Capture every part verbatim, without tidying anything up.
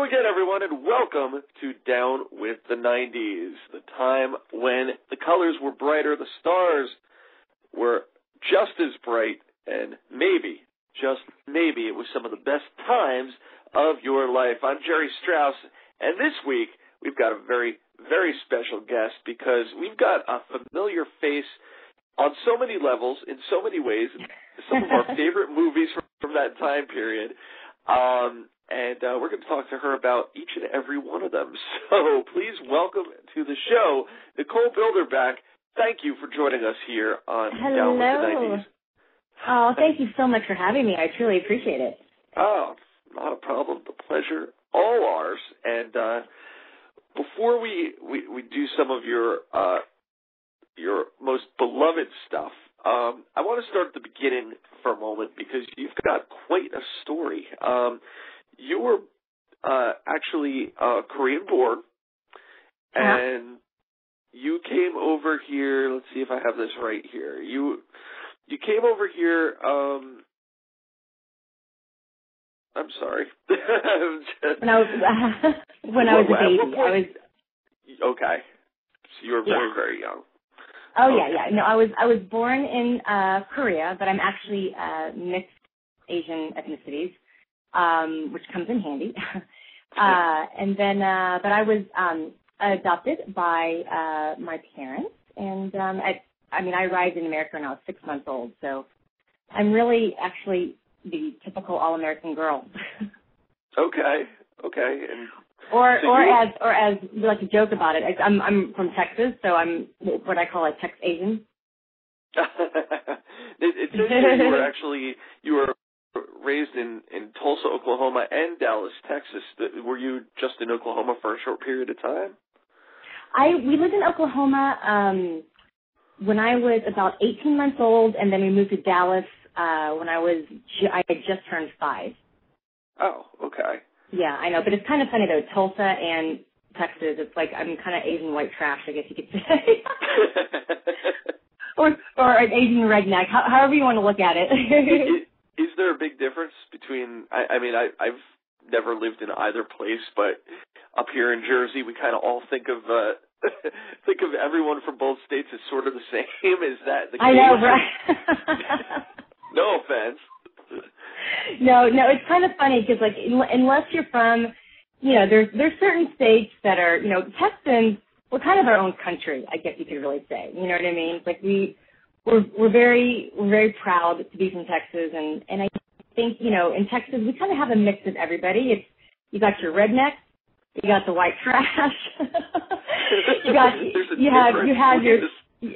Hello again, everyone, and welcome to Down with the nineties, the time when the colors were brighter, the stars were just as bright, and maybe, just maybe, it was some of the best times of your life. I'm Jerry Strauss, and this week we've got a very, very special guest because we've got a familiar face on so many levels, in so many ways, some of our favorite movies from, from that time period. Um, and uh, we're going to talk to her about each and every one of them. So please welcome to the show, Nicole Bilderback. Thank you for joining us here on Hello. Down with the nineties. Oh, thank you so much for having me. I truly appreciate it. Oh, not a problem. The pleasure, all ours. And uh, before we, we, we do some of your uh, your most beloved stuff, um, I want to start at the beginning for a moment because you've got quite a story. Um, you were uh, actually uh, Korean-born, and you came over here. Let's see if I have this right here. You you came over here. Um, I'm sorry. when I was when I was a baby, I was okay. So you were very yeah. very young. Oh okay. yeah, yeah. No, I was I was born in uh, Korea, but I'm actually uh, mixed Asian ethnicities, um, which comes in handy. uh, and then, uh, but I was um, adopted by uh, my parents, and um, I, I mean, I arrived in America when I was six months old, so I'm really actually the typical all-American girl. okay, okay, and. Or, so or you... as, or as we like to joke about it, I, I'm, I'm from Texas, so I'm what I call a Tex Asian. it, it says here you were actually you were raised in, in Tulsa, Oklahoma, and Dallas, Texas. Were you just in Oklahoma for a short period of time? I we lived in Oklahoma um, when I was about eighteen months old, and then we moved to Dallas uh, when I was I had just turned five. Oh, okay. Yeah, I know, but it's kind of funny though. Tulsa and Texas, it's like I'm kind of Asian white trash, I guess you could say, or or an Asian redneck, how, however you want to look at it. is, is there a big difference between? I, I mean, I, I've never lived in either place, but up here in Jersey, we kind of all think of uh, think of everyone from both states as sort of the same. Is that the case? I know, right? No offense. No, no, it's kind of funny because, like, unless you're from, you know, there's there's certain states that are, you know, Texans, we're kind of our own country, I guess you could really say. You know what I mean? It's like we, we're we're very we're very proud to be from Texas, and and I think, you know, in Texas we kind of have a mix of everybody. It's you got your rednecks, you got the white trash, you got you have you have your.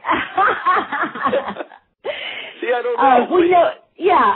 See, I don't know. Uh, well, you know, yeah.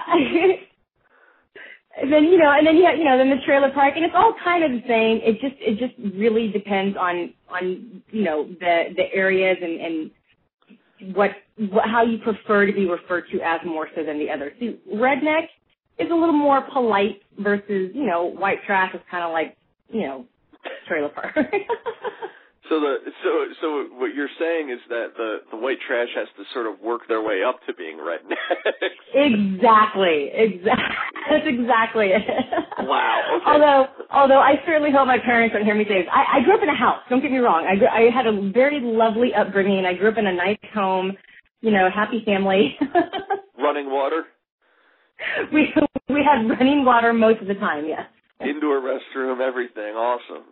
And then, you know, and then you have, you know, then the trailer park, and it's all kind of the same. It just, it just really depends on, on, you know, the, the areas and, and what, what, how you prefer to be referred to as more so than the other. See, redneck is a little more polite versus, you know, white trash is kind of like, you know, trailer park. So the so so what you're saying is that the, the white trash has to sort of work their way up to being redneck. Exactly, exactly. That's exactly it. Wow. Okay. Although, although I certainly hope my parents don't hear me say this. I, I grew up in a house. Don't get me wrong. I grew, I had a very lovely upbringing. I grew up in a nice home, you know, happy family. Running water. We we had running water most of the time. Yes. Indoor restroom, everything. Awesome.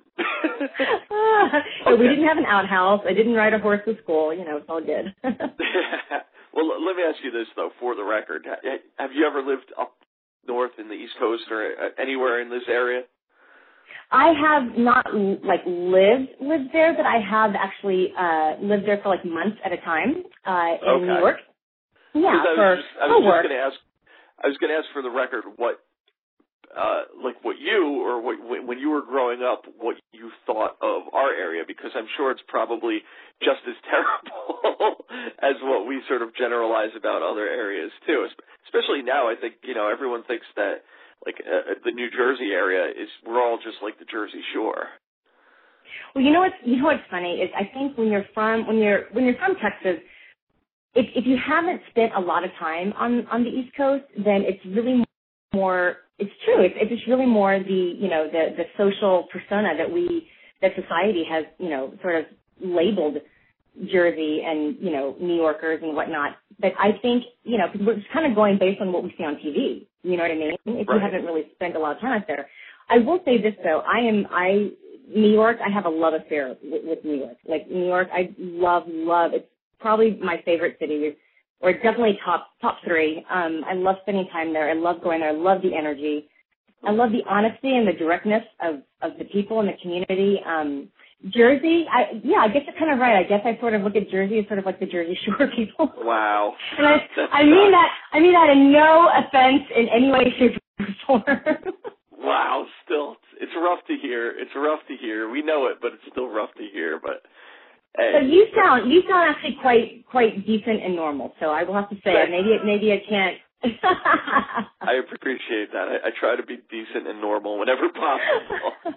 So we didn't have an outhouse. I didn't ride a horse to school. You know, it's all good. Well, let me ask you this, though, for the record. Have you ever lived up north in the East Coast or anywhere in this area? I have not, like, lived lived there, but I have actually uh, lived there for, like, months at a time uh, in okay. New York. Yeah, I for, was just, I was for just work. going to ask. I was going to ask for the record what. Uh, like what you or what, when you were growing up, what you thought of our area, because I'm sure it's probably just as terrible as what we sort of generalize about other areas too. Especially now, I think, you know, everyone thinks that like uh, the New Jersey area is we're all just like the Jersey Shore. Well, you know what's you know what's funny is I think when you're from when you're when you're from Texas, if if you haven't spent a lot of time on on the East Coast, then it's really more, it's true. It's, it's just really more the, you know, the, the social persona that we, that society has, you know, sort of labeled Jersey and, you know, New Yorkers and whatnot. But I think, you know, we're just kind of going based on what we see on T V. You know what I mean? If right. you haven't really spent a lot of time out there. I will say this though, I am, I, New York, I have a love affair with, with New York. Like New York, I love, love, it's probably my favorite city, or definitely top, top three. Um, I love spending time there. I love going there. I love the energy. I love the honesty and the directness of, of the people in the community. Um, Jersey, I, yeah, I guess you're kind of right. I guess I sort of look at Jersey as sort of like the Jersey Shore people. Wow. And I, I mean that, I mean that in no offense in any way, shape, or form. Wow, still, it's rough to hear. It's rough to hear. We know it, but it's still rough to hear. But hey. So you sound, you sound actually quite, quite decent and normal. So I will have to say, Thanks. maybe, maybe I can't. I appreciate that. I, I try to be decent and normal whenever possible.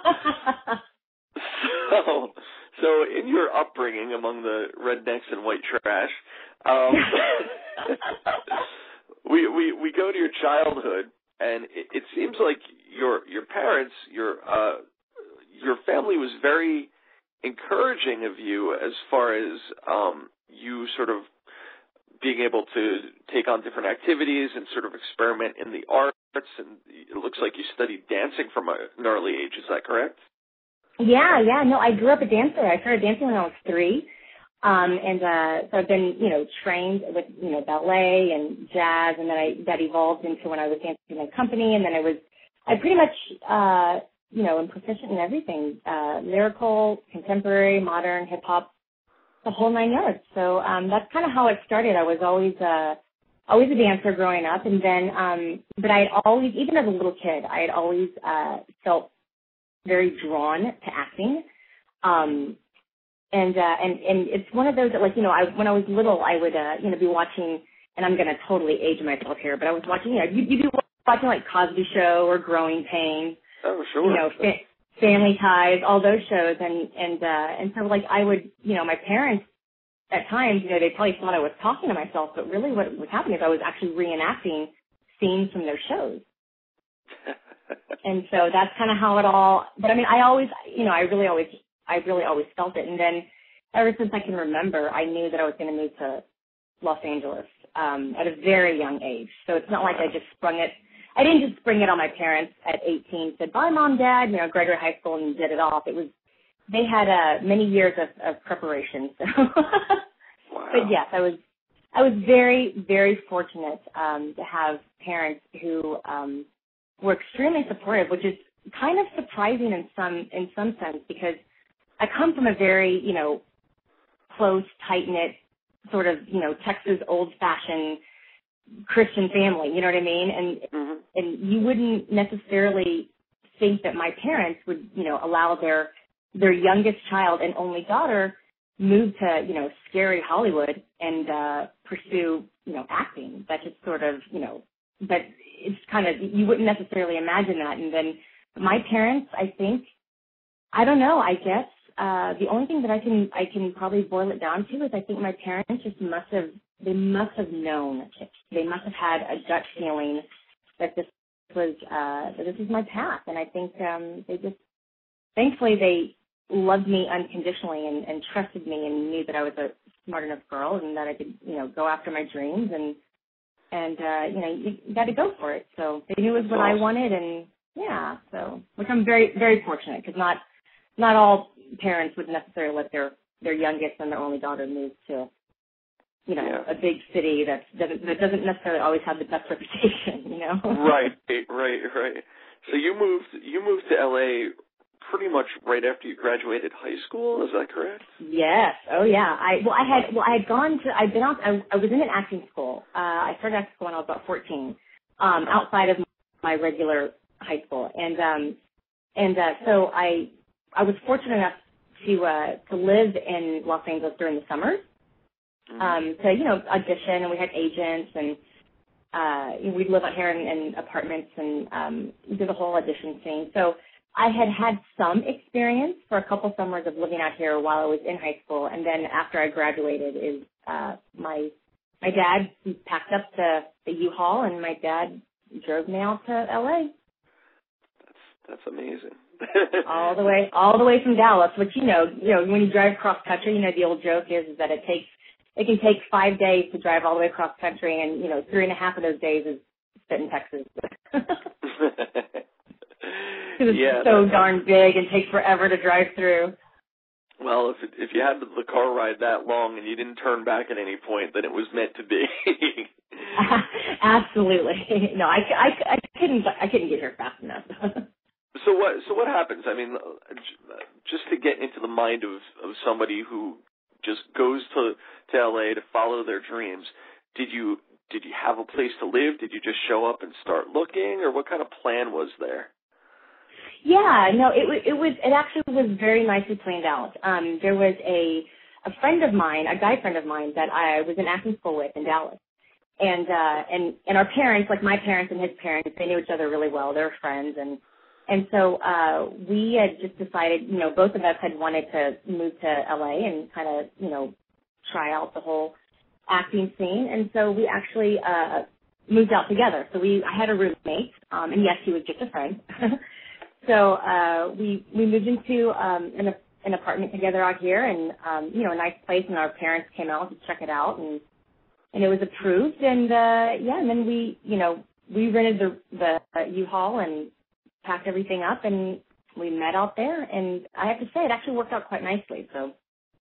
so, so in your upbringing among the rednecks and white trash, um, we we we go to your childhood, and it, it seems like your your parents, your uh, your family was very encouraging of you as far as um, you sort of being able to take on different activities and sort of experiment in the arts. And it looks like you studied dancing from an early age. Is that correct? Yeah, yeah. No, I grew up a dancer. I started dancing when I was three. Um, and uh, so I've been, you know, trained with, you know, ballet and jazz. And then I, that evolved into when I was dancing in my company. And then I was, I pretty much, uh, you know, am proficient in everything, uh, lyrical, contemporary, modern, hip hop, the whole nine yards. So um, that's kind of how it started. I was always uh, always a dancer growing up, and then um, but I had always, even as a little kid, I had always uh, felt very drawn to acting. Um, and uh, and and it's one of those that, like, you know, I when I was little, I would uh, you know be watching, and I'm going to totally age myself here, but I was watching, you know, you you'd be watching like Cosby Show or Growing Pains. Oh, sure. You know. Fa- Family Ties, all those shows, and and uh, and so like I would, you know, my parents at times, you know, they probably thought I was talking to myself, but really what was happening is I was actually reenacting scenes from their shows. And so that's kind of how it all. But I mean, I always, you know, I really always, I really always felt it. And then ever since I can remember, I knew that I was going to move to Los Angeles um, at a very young age. So it's not like I just sprung it. I didn't just spring it on my parents at eighteen, said, bye, Mom, Dad, you know, Gregory High School, and did it off. It was, they had uh, many years of, of preparation. So. Wow. But yes, I was, I was very, very fortunate um, to have parents who um, were extremely supportive, which is kind of surprising in some, in some sense, because I come from a very, you know, close, tight-knit, sort of, you know, Texas old-fashioned Christian family, you know what I mean? And mm-hmm. and you wouldn't necessarily think that my parents would, you know, allow their their youngest child and only daughter move to, you know, scary Hollywood and uh, pursue, you know, acting. That just sort of, you know, but it's kind of, you wouldn't necessarily imagine that. And then my parents, I think, I don't know, I guess uh, the only thing that I can I can probably boil it down to is I think my parents just must have They must have known. They must have had a gut feeling that this was uh, that this was my path, and I think um, they just, thankfully, they loved me unconditionally and, and trusted me and knew that I was a smart enough girl and that I could, you know, go after my dreams and and uh, you know, you, you got to go for it. So they knew it was what I wanted, and yeah, so which I'm very very fortunate, because not not all parents would necessarily let their their youngest and their only daughter move to, you know, yeah. a big city that doesn't that doesn't necessarily always have the best reputation, you know. Right, right, right. So you moved you moved to L A pretty much right after you graduated high school, is that correct? Yes. Oh yeah. I well I had well I had gone to I'd been out I, I was in an acting school. Uh I started acting school when I was about fourteen, um, outside of my regular high school. And um and uh so I I was fortunate enough to uh to live in Los Angeles during the summers. Um, to, you know, audition, and we had agents, and uh, we'd live out here in, in apartments and um, do the whole audition scene. So I had had some experience for a couple summers of living out here while I was in high school, and then after I graduated, is uh, my my dad packed up the, the U-Haul, and my dad drove me out to L A. That's that's amazing. all the way, all the way from Dallas. Which you know, you know, when you drive cross country, you know, the old joke is, is that it takes it can take five days to drive all the way across country, and you know, three and a half of those days is spent in Texas. Because it's yeah, so darn big and takes forever to drive through. Well, if it, if you had the car ride that long and you didn't turn back at any point, then it was meant to be. Absolutely. No, I, I, I couldn't I couldn't get here fast enough. So what so what happens? I mean, just to get into the mind of, of somebody who just goes to, to L A to follow their dreams, did you did you have a place to live? Did you just show up and start looking, or what kind of plan was there? Yeah, no, it was, it was, it actually was very nicely planned out. Um, there was a, a friend of mine, a guy friend of mine that I was in acting school with in Dallas. And, uh, and, and our parents, like my parents and his parents, they knew each other really well. They were friends. And, and so, uh, we had just decided, you know, both of us had wanted to move to L A and kind of, you know, try out the whole acting scene. And so we actually, uh, moved out together. So we, I had a roommate, um, and yes, he was just a friend. So uh, we we moved into um, an, an apartment together out here, and um, you know, a nice place. And our parents came out to check it out, and and it was approved. And uh, yeah, and then we you know we rented the the uh, U-Haul and packed everything up, and we met out there. And I have to say, it actually worked out quite nicely. So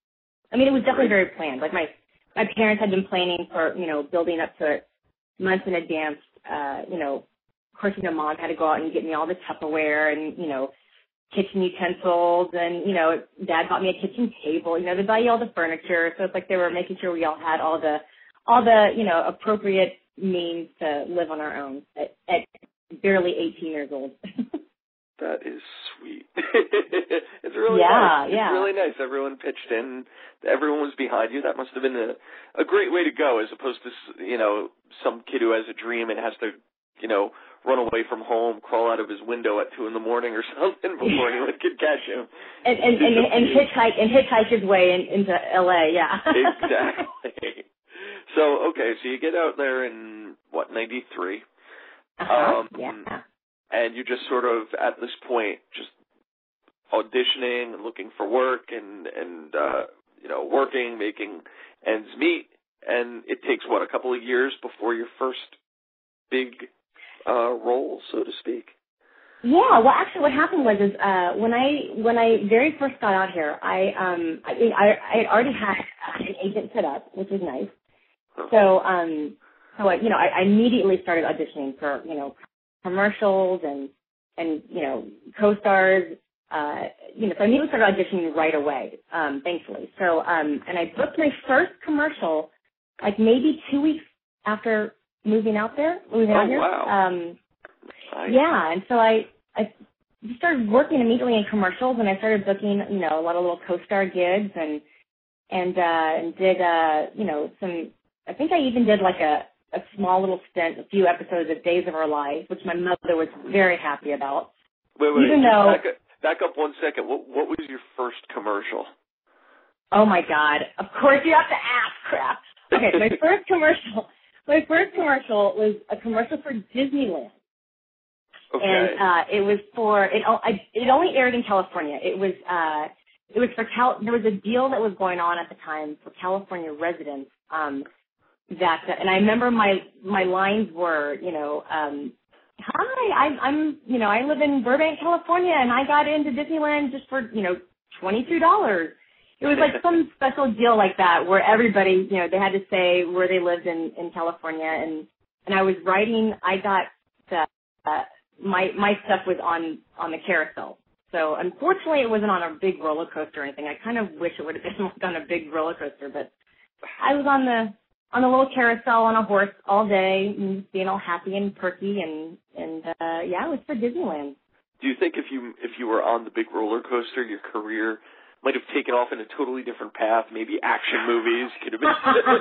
I mean, it was definitely very planned. Like my my parents had been planning for you know building up to it months in advance. Uh, you know. Of course, you know, Mom had to go out and get me all the Tupperware and, you know, kitchen utensils. And, you know, Dad bought me a kitchen table. You know, they buy you all the furniture. So it's like they were making sure we all had all the, all the, you know, appropriate means to live on our own at, at barely eighteen years old. That is sweet. It's really yeah, nice. Yeah. It's really nice. Everyone pitched in. Everyone was behind you. That must have been a, a great way to go, as opposed to, you know, some kid who has a dream and has to, you know, run away from home, crawl out of his window at two in the morning or something before anyone could catch him. And and, and, and hitchhike and hitchhike his way in, into L A. Yeah. Exactly. So okay, so you get out there in what ninety-three, uh-huh. um, yeah, and you just sort of at this point just auditioning and looking for work and and uh, you know working, making ends meet, and it takes what a couple of years before your first big uh, role, so to speak. Yeah, well, actually, what happened was is uh, when I when I very first got out here, I um I I, I had already had an agent set up, which was nice. Huh. So um so I, you know I, I immediately started auditioning for you know commercials and and you know co-stars. Uh, you know, so I immediately started auditioning right away, um, thankfully. So um and I booked my first commercial like maybe two weeks after moving out there, moving oh, out here. Wow. Um, nice. yeah, and so I I started working immediately in commercials, and I started booking, you know, a lot of little co-star gigs, and and uh, and did uh, you know, some. I think I even did like a a small little stint, a few episodes of Days of Our Lives, which my mother was very happy about. Wait, wait, even though, back up, back up one second. What what was your first commercial? Oh my God! Of course you have to ask. Crap. Okay, my first commercial. My first commercial was a commercial for Disneyland. Okay. And uh, it was for it. I, it only aired in California. It was uh, it was for Cal. There was a deal that was going on at the time for California residents. Um, that and I remember my my lines were, you know, um, hi, I'm I'm you know I live in Burbank, California, and I got into Disneyland just for you know twenty two dollars. It was like some special deal like that where everybody, you know, they had to say where they lived in, in California. And, and I was writing, I got the, uh, my, my stuff was on, on the carousel. So unfortunately it wasn't on a big roller coaster or anything. I kind of wish it would have been on a big roller coaster, but I was on the, on a little carousel on a horse all day and being all happy and perky and, and, uh, yeah, it was for Disneyland. Do you think if you, if you were on the big roller coaster, your career might have taken off in a totally different path? Maybe action movies could have been.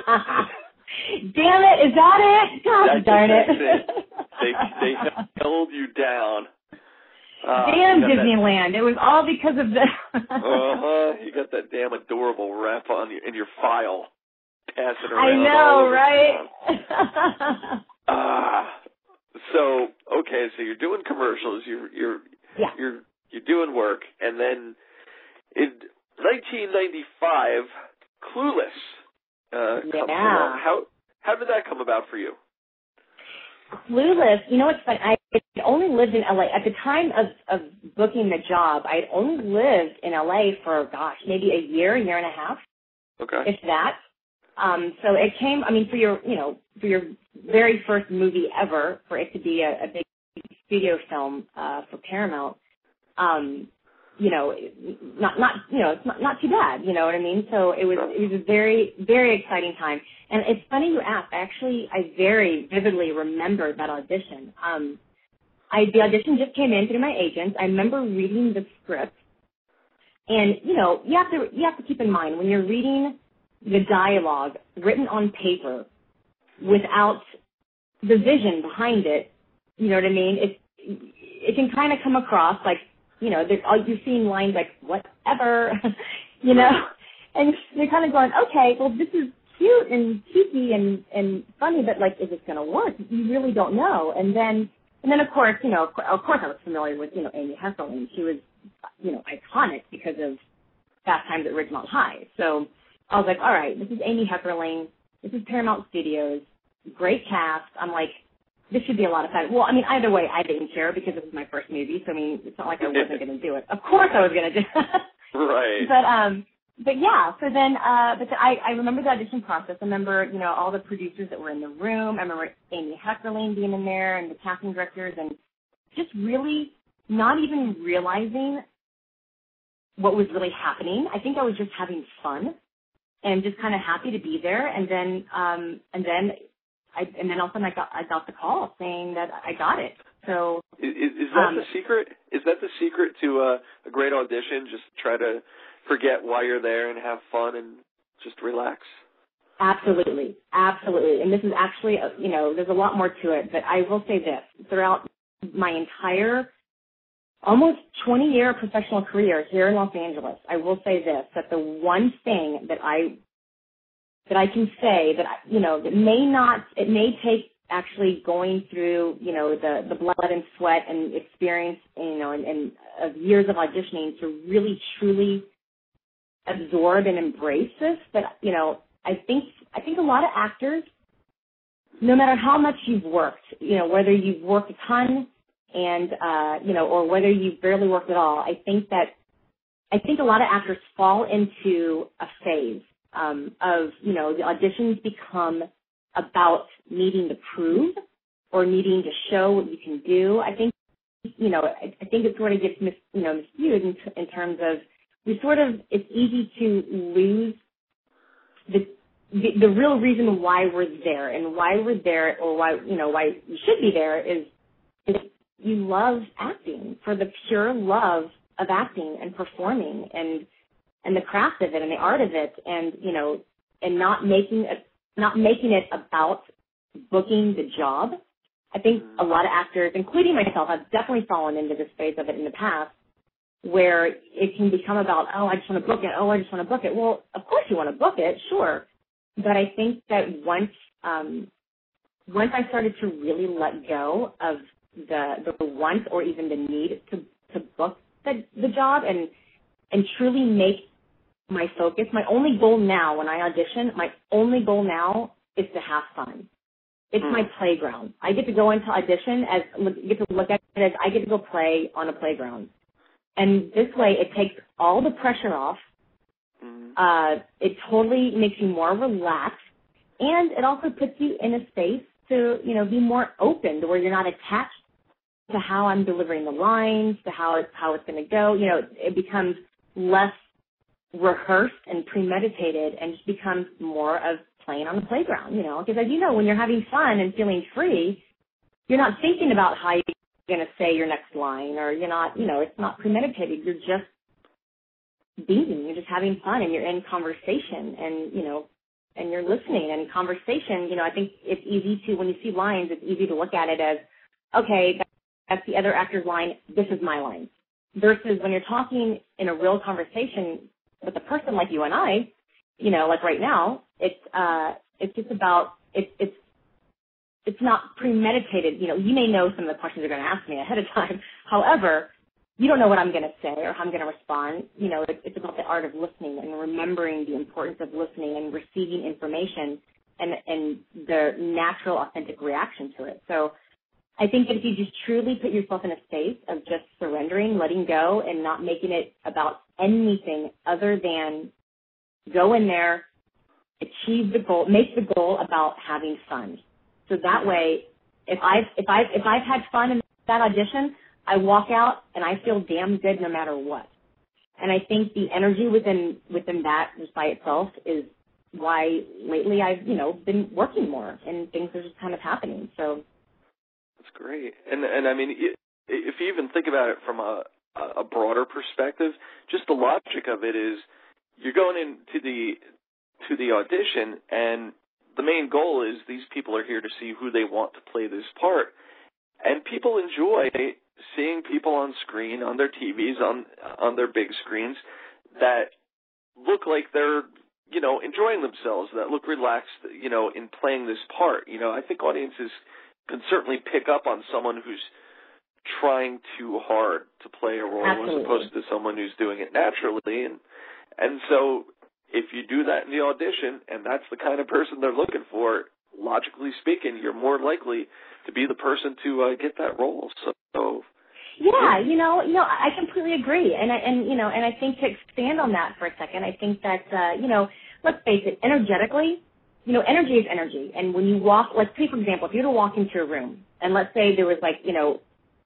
Damn it! Is that it? God that, darn it! it. They they held you down. Uh, damn you Disneyland! That, it was all because of this. uh huh. You got that damn adorable rep on your, in your file, passing around. I know, all over right? Ah, uh, So, okay, so you're doing commercials, you're, you're, Yeah. you're, you're doing work, and then in nineteen ninety-five, Clueless, uh, Yeah. comes along. How, how did that come about for you? Clueless, you know what's funny? I only lived in L A. At the time of, of booking the job, I had only lived in L A for, gosh, maybe a year, a year and a half, Okay. if that. Um, so it came, I mean, for your, you know, for your very first movie ever, for it to be a, a big studio film uh, for Paramount, um, you know, not, not, you know, it's not, not too bad, you know what I mean? So it was, it was a very, very exciting time. And it's funny you asked. Actually, I very vividly remember that audition. Um, I, the audition just came in through my agent. I remember reading the script. And, you know, you have to, you have to keep in mind when you're reading the dialogue written on paper without the vision behind it, you know what I mean? It, it can kind of come across like, you know, you're seeing lines like, whatever, you know, and you're kind of going, okay, well, this is cute and cheeky and, and funny, but like, is it going to work? You really don't know. And then, and then of course, you know, of course I was familiar with, you know, Amy Hesselman. She was, you know, iconic because of Fast Times at Ridgemont High. So I was like, all right, this is Amy Hesselman. This is Paramount Studios. Great cast. I'm like, this should be a lot of fun. Well, I mean, either way, I didn't care because it was my first movie. So, I mean, it's not like I wasn't going to do it. Of course I was going to do it. Right. But, um, but yeah, so then, uh, but the, I, I remember the audition process. I remember, you know, all the producers that were in the room. I remember Amy Hesselman being in there and the casting directors and just really not even realizing what was really happening. I think I was just having fun and just kind of happy to be there. And then, um, and then, I, and then all of a sudden I got, I got the call saying that I got it. So is, is that um, the secret? Is that the secret to uh, a great audition? Just try to forget why you're there and have fun and just relax. Absolutely, absolutely. And this is actually, you know, there's a lot more to it. But I will say this: throughout my entire, almost twenty-year professional career here in Los Angeles, I will say this: that the one thing that I that I can say that, you know, that may not, it may take actually going through, you know, the, the blood and sweat and experience, you know, and, and of years of auditioning to really truly absorb and embrace this. But, you know, I think, I think a lot of actors, no matter how much you've worked, you know, whether you've worked a ton and, uh, you know, or whether you've barely worked at all, I think that, I think a lot of actors fall into a phase Um, of, you know, the auditions become about needing to prove or needing to show what you can do. I think, you know, I, I think it sort of gets mis, you know, misused in, in terms of we sort of, it's easy to lose the, the the real reason why we're there and why we're there or why, you know, why you should be there is, is you love acting for the pure love of acting and performing and and the craft of it and the art of it and, you know, and not making it, not making it about booking the job. I think a lot of actors, including myself, have definitely fallen into this phase of it in the past where it can become about, oh, I just want to book it. Oh, I just want to book it. Well, of course you want to book it, sure. But I think that once, um, once I started to really let go of the, the want or even the need to, to book the, the job and, and truly make my focus, my only goal now when I audition, my only goal now is to have fun. It's mm. my playground. I get to go into audition as, get to look at it as I get to go play on a playground. And this way it takes all the pressure off. Mm. Uh, it totally makes you more relaxed. And it also puts you in a space to, you know, be more open to where you're not attached to how I'm delivering the lines, to how it's, how it's going to go. You know, it becomes less rehearsed and premeditated and just becomes more of playing on the playground, you know, because as you know, when you're having fun and feeling free, you're not thinking about how you're going to say your next line or you're not, you know, it's not premeditated. You're just being, you're just having fun and you're in conversation and, you know, and you're listening and conversation, you know, I think it's easy to, when you see lines, it's easy to look at it as, okay, that's the other actor's line, this is my line. Versus when you're talking in a real conversation with a person like you and I, you know, like right now, it's uh, it's just about it's it's it's not premeditated. You know, you may know some of the questions you're going to ask me ahead of time. However, you don't know what I'm going to say or how I'm going to respond. You know, it's, it's about the art of listening and remembering the importance of listening and receiving information and, and the natural, authentic reaction to it. So I think that if you just truly put yourself in a state of just surrendering, letting go, and not making it about anything other than go in there, achieve the goal, make the goal about having fun. So that way, if I've, if I've, if I've had fun in that audition, I walk out and I feel damn good no matter what. And I think the energy within, within that just by itself is why lately I've, you know, been working more and things are just kind of happening. So. That's great. And, and I mean, if you even think about it from a, a broader perspective, just the logic of it is you're going into the, to the audition, and the main goal is these people are here to see who they want to play this part. And people enjoy seeing people on screen, on their T Vs, on on their big screens that look like they're, you know, enjoying themselves, that look relaxed, you know, in playing this part. You know, I think audiences can certainly pick up on someone who's trying too hard to play a role Absolutely. As opposed to someone who's doing it naturally. And and so if you do that in the audition, and that's the kind of person they're looking for, logically speaking, you're more likely to be the person to uh, get that role. So, so yeah, you know, you know, I completely agree, and I, and you know, and I think to expand on that for a second, I think that uh, you know, let's face it, energetically, you know, energy is energy, and when you walk, let's say for example, if you were to walk into a room, and let's say there was like, you know,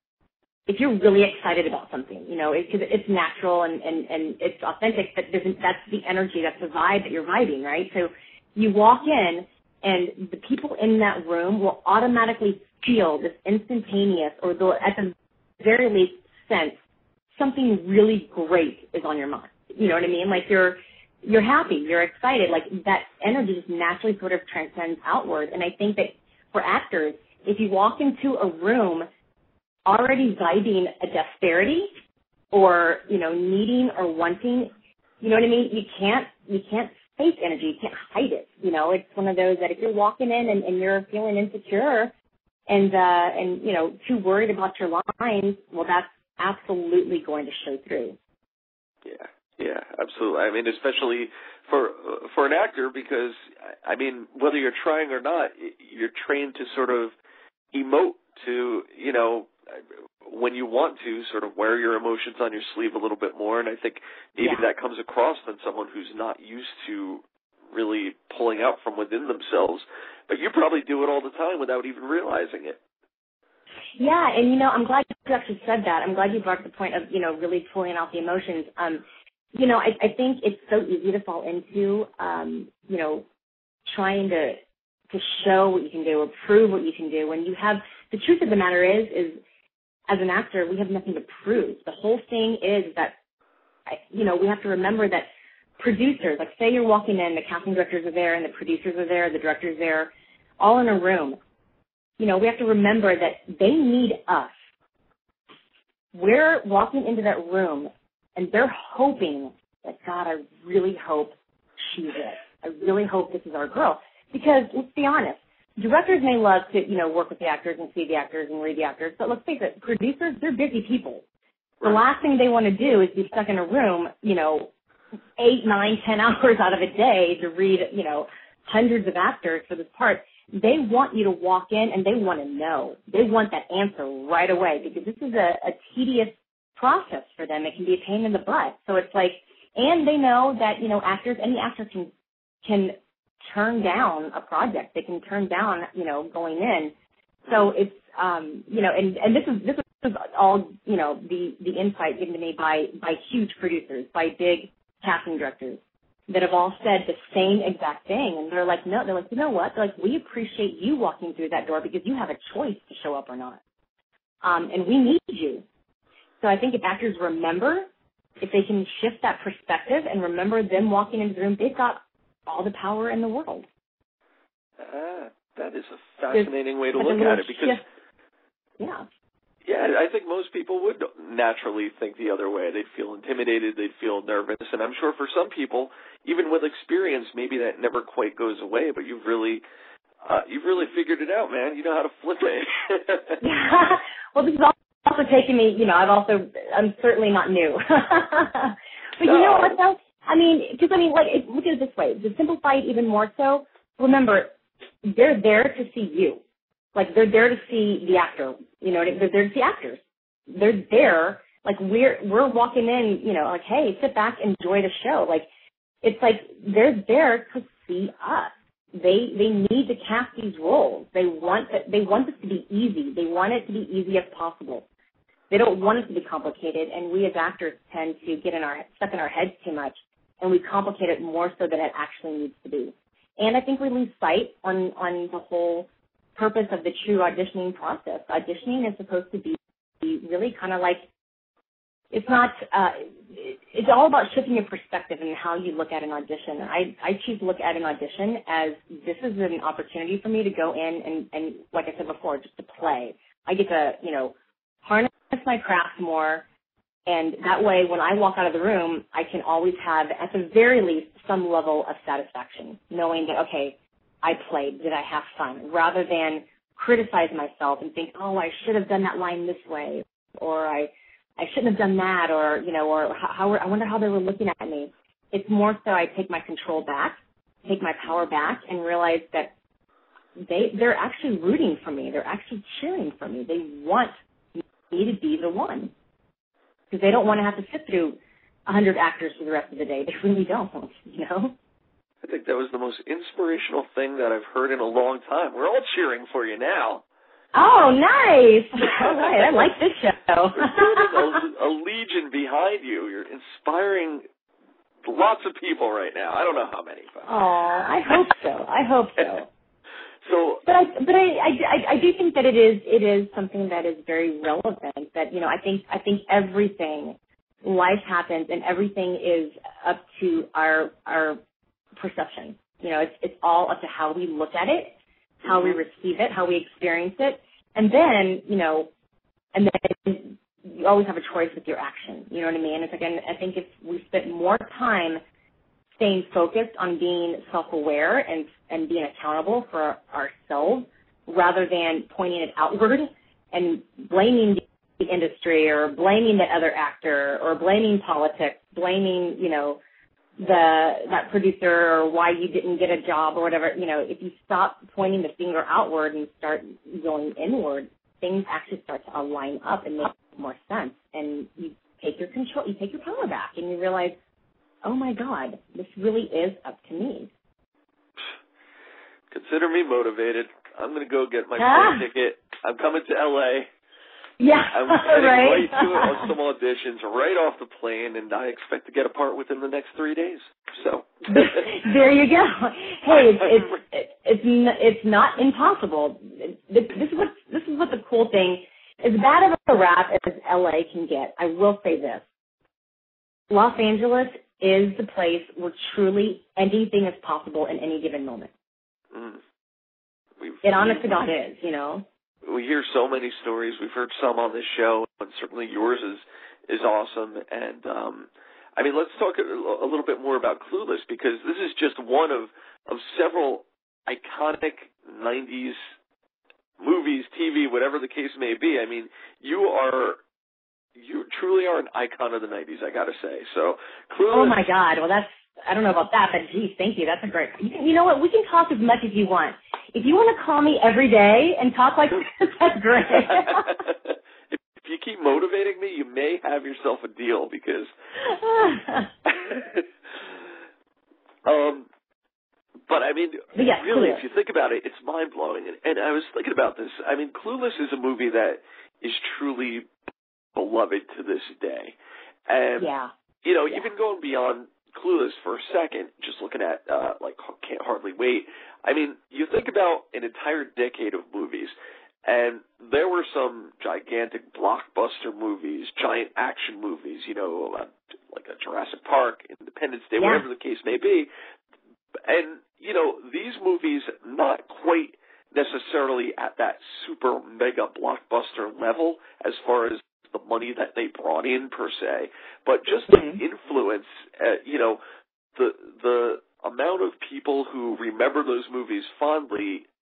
if you're really excited about something, you know, because it, it's natural and, and, and it's authentic, that that's the energy, that's the vibe that you're vibing, right? So you walk in, and the people in that room will automatically feel this instantaneous, or they'll at the very least sense something really great is on your mind. You know what I mean? Like you're you're happy, you're excited. Like that energy just naturally sort of transcends outward. And I think that for actors, if you walk into a room already vibing a disparity or, you know, needing or wanting, you know what I mean? You can't, you can't fake energy. You can't hide it. You know, it's one of those that if you're walking in and, and you're feeling insecure and, uh, and, you know, too worried about your lines, well, that's absolutely going to show through. Yeah. Yeah, absolutely. I mean, especially for, for an actor, because I mean, whether you're trying or not, you're trained to sort of emote, to, you know, when you want to sort of wear your emotions on your sleeve a little bit more. And I think maybe yeah. that comes across than someone who's not used to really pulling out from within themselves. But you probably do it all the time without even realizing it. Yeah, and, you know, I'm glad you actually said that. I'm glad you brought up the point of, you know, really pulling out the emotions. Um, you know, I, I think it's so easy to fall into, um, you know, trying to to show what you can do or prove what you can do when you have, the truth of the matter is, is as an actor, we have nothing to prove. The whole thing is that, you know, we have to remember that producers, like say you're walking in, the casting directors are there and the producers are there, the director's there, all in a room. You know, we have to remember that they need us. We're walking into that room and they're hoping that, God, I really hope she's it. I really hope this is our girl. Because let's be honest, directors may love to, you know, work with the actors and see the actors and read the actors, but let's face it, producers, they're busy people. The last thing they want to do is be stuck in a room, you know, eight, nine, ten hours out of a day to read, you know, hundreds of actors for this part. They want you to walk in and they want to know. They want that answer right away because this is a, a tedious process for them. It can be a pain in the butt. So it's like, and they know that, you know, actors, any actor can, can turn down a project. They can turn down, you know, going in. So it's, um, you know, and, and this is, this is all, you know, the, the insight given to me by, by huge producers, by big casting directors that have all said the same exact thing. And they're like, no, they're like, you know what? They're like, we appreciate you walking through that door because you have a choice to show up or not. Um, and we need you. So I think if actors remember, if they can shift that perspective and remember them walking into the room, they've got all the power in the world. Ah, that is a fascinating way to There's look at it because, shift. yeah. Yeah, I think most people would naturally think the other way. They'd feel intimidated, they'd feel nervous, and I'm sure for some people, even with experience, maybe that never quite goes away, but you've really Uh, you've really figured it out, man. You know how to flip it. Yeah. Well, this is also taking me, you know, I've also, I'm certainly not new. But no. you know what, though? I mean, because, I mean, like, it, look at it this way. To simplify it even more so, remember, they're there to see you. Like, they're there to see the actor. You know, they're there to see actors. They're there, like, we're, we're walking in, you know, like, hey, sit back, enjoy the show. Like, it's like they're there to see us. They they need to cast these roles. They want that. They want this to be easy. They want it to be easy as possible. They don't want it to be complicated. And we as actors tend to get in our stuck in our heads too much, and we complicate it more so than it actually needs to be. And I think we lose sight on on the whole purpose of the true auditioning process. Auditioning is supposed to be really kind of like, it's not, uh, it's all about shifting your perspective and how you look at an audition. I, I choose to look at an audition as this is an opportunity for me to go in and, and, like I said before, just to play. I get to, you know, harness my craft more, and that way when I walk out of the room, I can always have, at the very least, some level of satisfaction, knowing that, okay, I played, did I have fun, rather than criticize myself and think, oh, I should have done that line this way, or I I shouldn't have done that, or, you know, or how, how I wonder how they were looking at me. It's more so I take my control back, take my power back, and realize that they, they're actually rooting for me. They're actually cheering for me. They want me to be the one, because they don't want to have to sit through a hundred actors for the rest of the day. They really don't, you know? I think that was the most inspirational thing that I've heard in a long time. We're all cheering for you now. Oh, nice. All right. I like this show. We're building a, a legion behind you. You're inspiring lots of people right now. I don't know how many. But. Oh, I hope so. I hope so. so, but I, but I, I, I do think that it is, it is something that is very relevant. That, you know, I think, I think everything, life happens, and everything is up to our, our perception. You know, it's, it's all up to how we look at it, how we receive it, how we experience it. And then, you know, and then you always have a choice with your action. You know what I mean? It's like, and I think if we spent more time staying focused on being self-aware and, and being accountable for ourselves rather than pointing it outward and blaming the industry or blaming the other actor or blaming politics, blaming, you know, the that producer or why you didn't get a job or whatever, you know, if you stop pointing the finger outward and start going inward, things actually start to align up and make more sense. And you take your control, you take your power back, and you realize, oh my God, this really is up to me. Consider me motivated. I'm going to go get my ah. plane ticket. I'm coming to L A. Yeah, I'm heading right. right to it on some auditions right off the plane, and I expect to get a part within the next three days. So there you go. Hey, it's it's it's, it's not impossible. This, this is what this is what the cool thing. As bad of a rap as L A can get, I will say this: Los Angeles is the place where truly anything is possible in any given moment. Mm. It honest to God is, you know. We hear so many stories. We've heard some on this show, and certainly yours is is awesome. And um, I mean, let's talk a, a little bit more about Clueless, because this is just one of of several iconic nineties movies, T V, whatever the case may be. I mean, you are you truly are an icon of the nineties, I got to say. So, Clueless. Oh my God! Well, that's I don't know about that, but geez, thank you. That's a great. You, can, you know what? We can talk as much as you want. If you want to call me every day and talk like this, that's great. if, if you keep motivating me, you may have yourself a deal, because um, but I mean, yeah, really, Clueless. if you think about it, it's mind blowing. And, and I was thinking about this. I mean, Clueless is a movie that is truly beloved to this day. And yeah. you know, yeah. even going beyond Clueless for a second, just looking at uh, like Can't Hardly Wait. I mean, you think about an entire decade of movies, and there were some gigantic blockbuster movies, giant action movies, you know, uh, like a Jurassic Park, Independence Day, yeah. whatever the case may be. And, you know, these movies not quite necessarily at that super mega blockbuster level as far as the money that they brought in per se, but just the mm-hmm. influence, uh, you know, the the amount of people who remember those movies fondly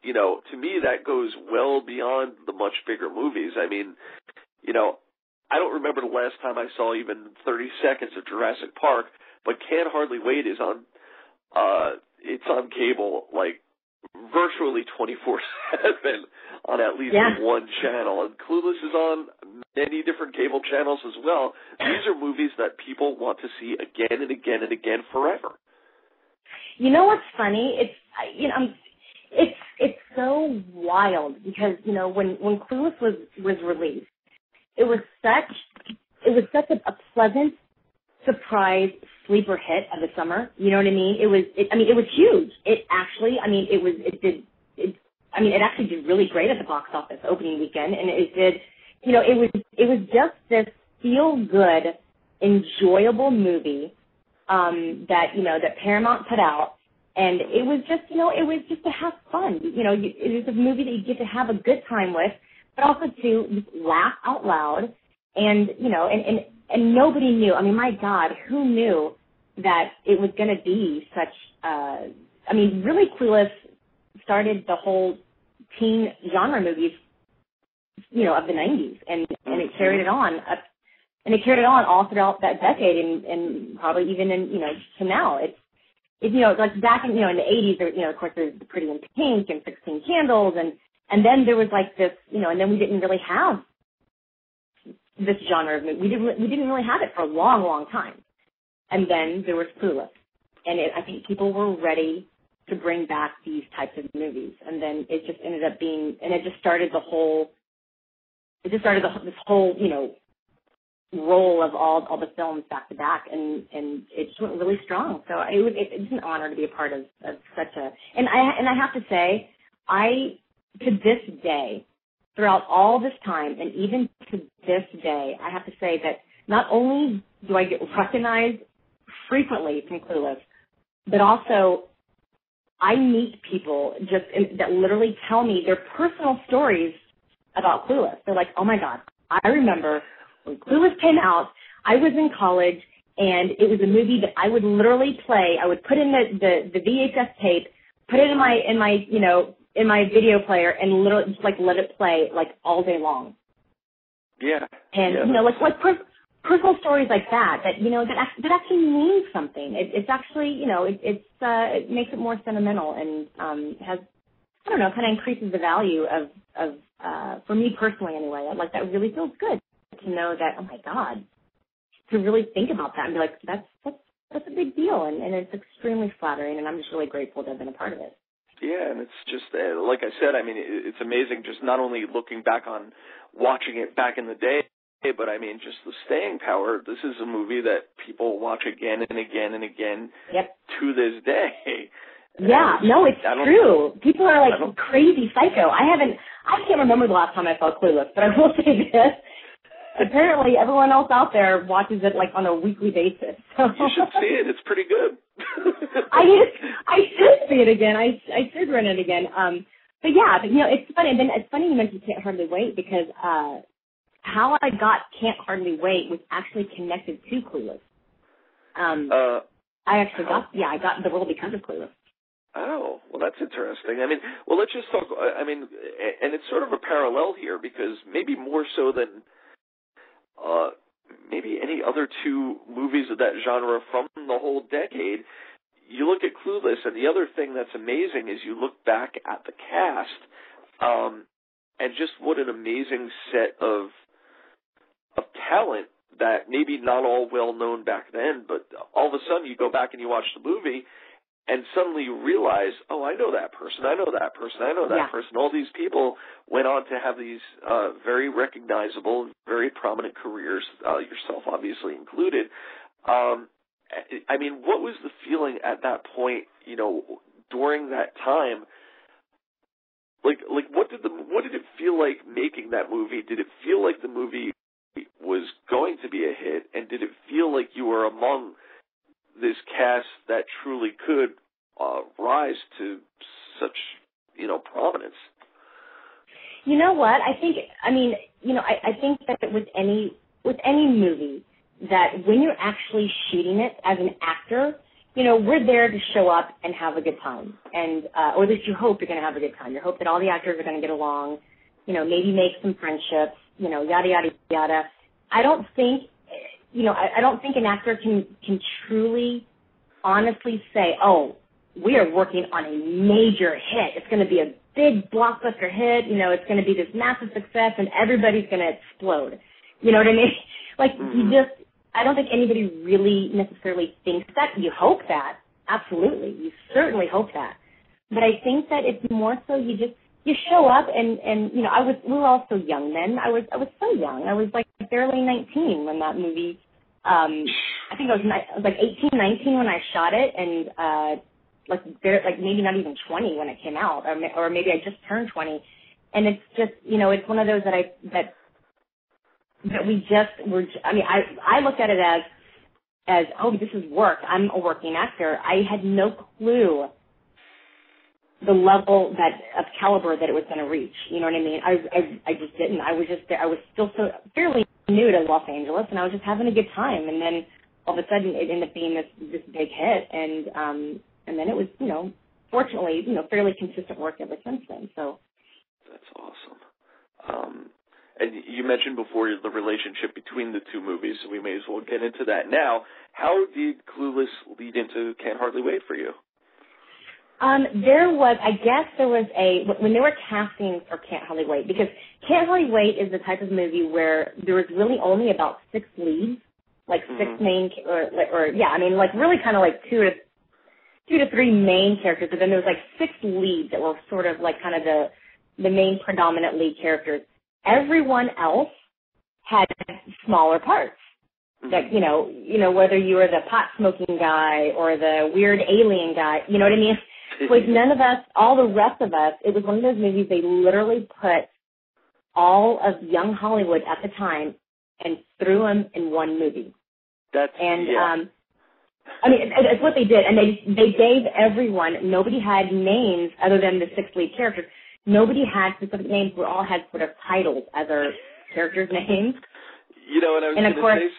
you know, to me that goes well beyond the much bigger movies. I mean, you know, I don't remember the last time I saw even thirty seconds of Jurassic Park, but Can't Hardly Wait is on, uh, it's on cable, like, virtually twenty-four seven on at least yeah. one channel. And Clueless is on many different cable channels as well. These are movies that people want to see again and again and again forever. You know what's funny? It's, you know, it's, it's so wild because, you know, when, when Clueless was, was released, it was such, it was such a, a pleasant surprise sleeper hit of the summer. You know what I mean? It was, it, I mean, it was huge. It actually, I mean, it was, it did, it, I mean, it actually did really great at the box office opening weekend, and it did, you know, it was, it was just this feel-good, enjoyable movie um, that, you know, that Paramount put out, and it was just, you know, it was just to have fun. You know, you, it was a movie that you get to have a good time with, but also to laugh out loud, and, you know, and, and And nobody knew. I mean, my God, who knew that it was going to be such, uh, I mean, really Clueless started the whole teen genre movies, you know, of the nineties, and, and it carried it on, up, and it carried it on all throughout that decade, and, and probably even in, you know, to now. It's, it, you know, like back in, you know, in the eighties, there, you know, of course, there's Pretty in Pink and sixteen Candles, and, and then there was like this, you know, and then we didn't really have this genre of movie. We didn't, we didn't really have it for a long, long time. And then there was Clueless. And it, I think people were ready to bring back these types of movies. And then it just ended up being, and it just started the whole, it just started the, this whole, you know, roll of all all the films back to back. And, and it just went really strong. So it was, it, it's an honor to be a part of, of such a, and I, and I have to say, I, to this day, throughout all this time, and even to this day, I have to say that not only do I get recognized frequently from Clueless, but also I meet people just in, that literally tell me their personal stories about Clueless. They're like, oh my God, I remember when Clueless came out, I was in college, and it was a movie that I would literally play. I would put in the, the, the V H S tape, put it in my, in my, you know, in my video player, and literally just like let it play like all day long. Yeah. And yeah, you know, like like per- personal stories like that, that you know that act- that actually means something. It, it's actually, you know, it, it's uh, it makes it more sentimental, and um, has, I don't know, kind of increases the value of of uh, for me personally anyway. Like that really feels good to know that, oh my God, to really think about that and be like, that's that's that's a big deal, and, and it's extremely flattering, and I'm just really grateful to have been a part of it. Yeah, and it's just, uh, like I said, I mean, it, it's amazing just not only looking back on watching it back in the day, but I mean, just the staying power. This is a movie that people watch again and again and again yep. to this day. Yeah, and no, it's true. People are like crazy psycho. I haven't, I can't remember the last time I saw Clueless, but I will say this. Apparently, everyone else out there watches it like on a weekly basis. So. You should see it. It's pretty good. I I should see it again. I I should run it again. Um, but yeah, but, you know, it's funny. And then it's funny you mentioned Can't Hardly Wait, because uh, how I got Can't Hardly Wait was actually connected to Clueless. Um, uh, I actually how? got yeah, I got in the role because of Clueless. Oh, well, that's interesting. I mean, well, let's just talk. I mean, and it's sort of a parallel here, because maybe more so than. Uh, maybe any other two movies of that genre from the whole decade, you look at Clueless, and the other thing that's amazing is you look back at the cast, um, and just what an amazing set of of talent that maybe not all well known back then, but all of a sudden you go back and you watch the movie, and suddenly you realize, oh, I know that person, I know that person, I know that yeah. person. All these people went on to have these uh, very recognizable, very prominent careers, uh, yourself obviously included. Um, I mean, what was the feeling at that point, you know, during that time? Like, like what did the what did it feel like making that movie? Did it feel like the movie was going to be a hit, and did it feel like you were among this cast that truly could uh, rise to such, you know, prominence? You know what? I think, I mean, you know, I, I think that with any, with any movie, that when you're actually shooting it as an actor, you know, we're there to show up and have a good time. And, uh, or at least you hope you're going to have a good time. You hope that all the actors are going to get along, you know, maybe make some friendships, you know, yada, yada, yada. I don't think, you know, I, I don't think an actor can, can truly, honestly say, oh, we are working on a major hit. It's going to be a big blockbuster hit. You know, it's going to be this massive success and everybody's going to explode. You know what I mean? Like, mm-hmm. you just, I don't think anybody really necessarily thinks that. You hope that. Absolutely. You certainly hope that. But I think that it's more so you just, you show up and, and, you know, I was, we were all so young then. I was, I was so young. I was like barely nineteen when that movie, um, I think I was, I was like eighteen, nineteen when I shot it, and, uh, like, bare, like maybe not even twenty when it came out, or, or maybe I just turned twenty. And it's just, you know, it's one of those that I, that, that we just were, I mean, I, I looked at it as, as, oh, this is work. I'm a working actor. I had no clue the level that, of caliber that it was going to reach. You know what I mean? I, I, I just didn't. I was just there. I was still so fairly new to Los Angeles, and I was just having a good time. And then all of a sudden it ended up being this, this big hit. And, um, and then it was, you know, fortunately, you know, fairly consistent work ever since then. So. That's awesome. Um, and you mentioned before the relationship between the two movies, so we may as well get into that now. How did Clueless lead into Can't Hardly Wait for you? Um, there was, I guess there was a, when they were casting for Can't Hardly Wait, because Can't Hardly Wait is the type of movie where there was really only about six leads, like mm-hmm. six main, or, or yeah, I mean, like really kind of like two to, two to three main characters, but then there was like six leads that were sort of like kind of the, the main predominant lead characters. Everyone else had smaller parts. Mm-hmm. That, you know, you know, whether you were the pot smoking guy or the weird alien guy, you know what I mean? Like none of us, all the rest of us, it was one of those movies they literally put all of young Hollywood at the time and threw them in one movie. That's, and, yeah. um, I mean, it's what they did. And they, they gave everyone, nobody had names other than the six lead characters. Nobody had specific names. We all had sort of titles as our characters' names. You know what I was going to say?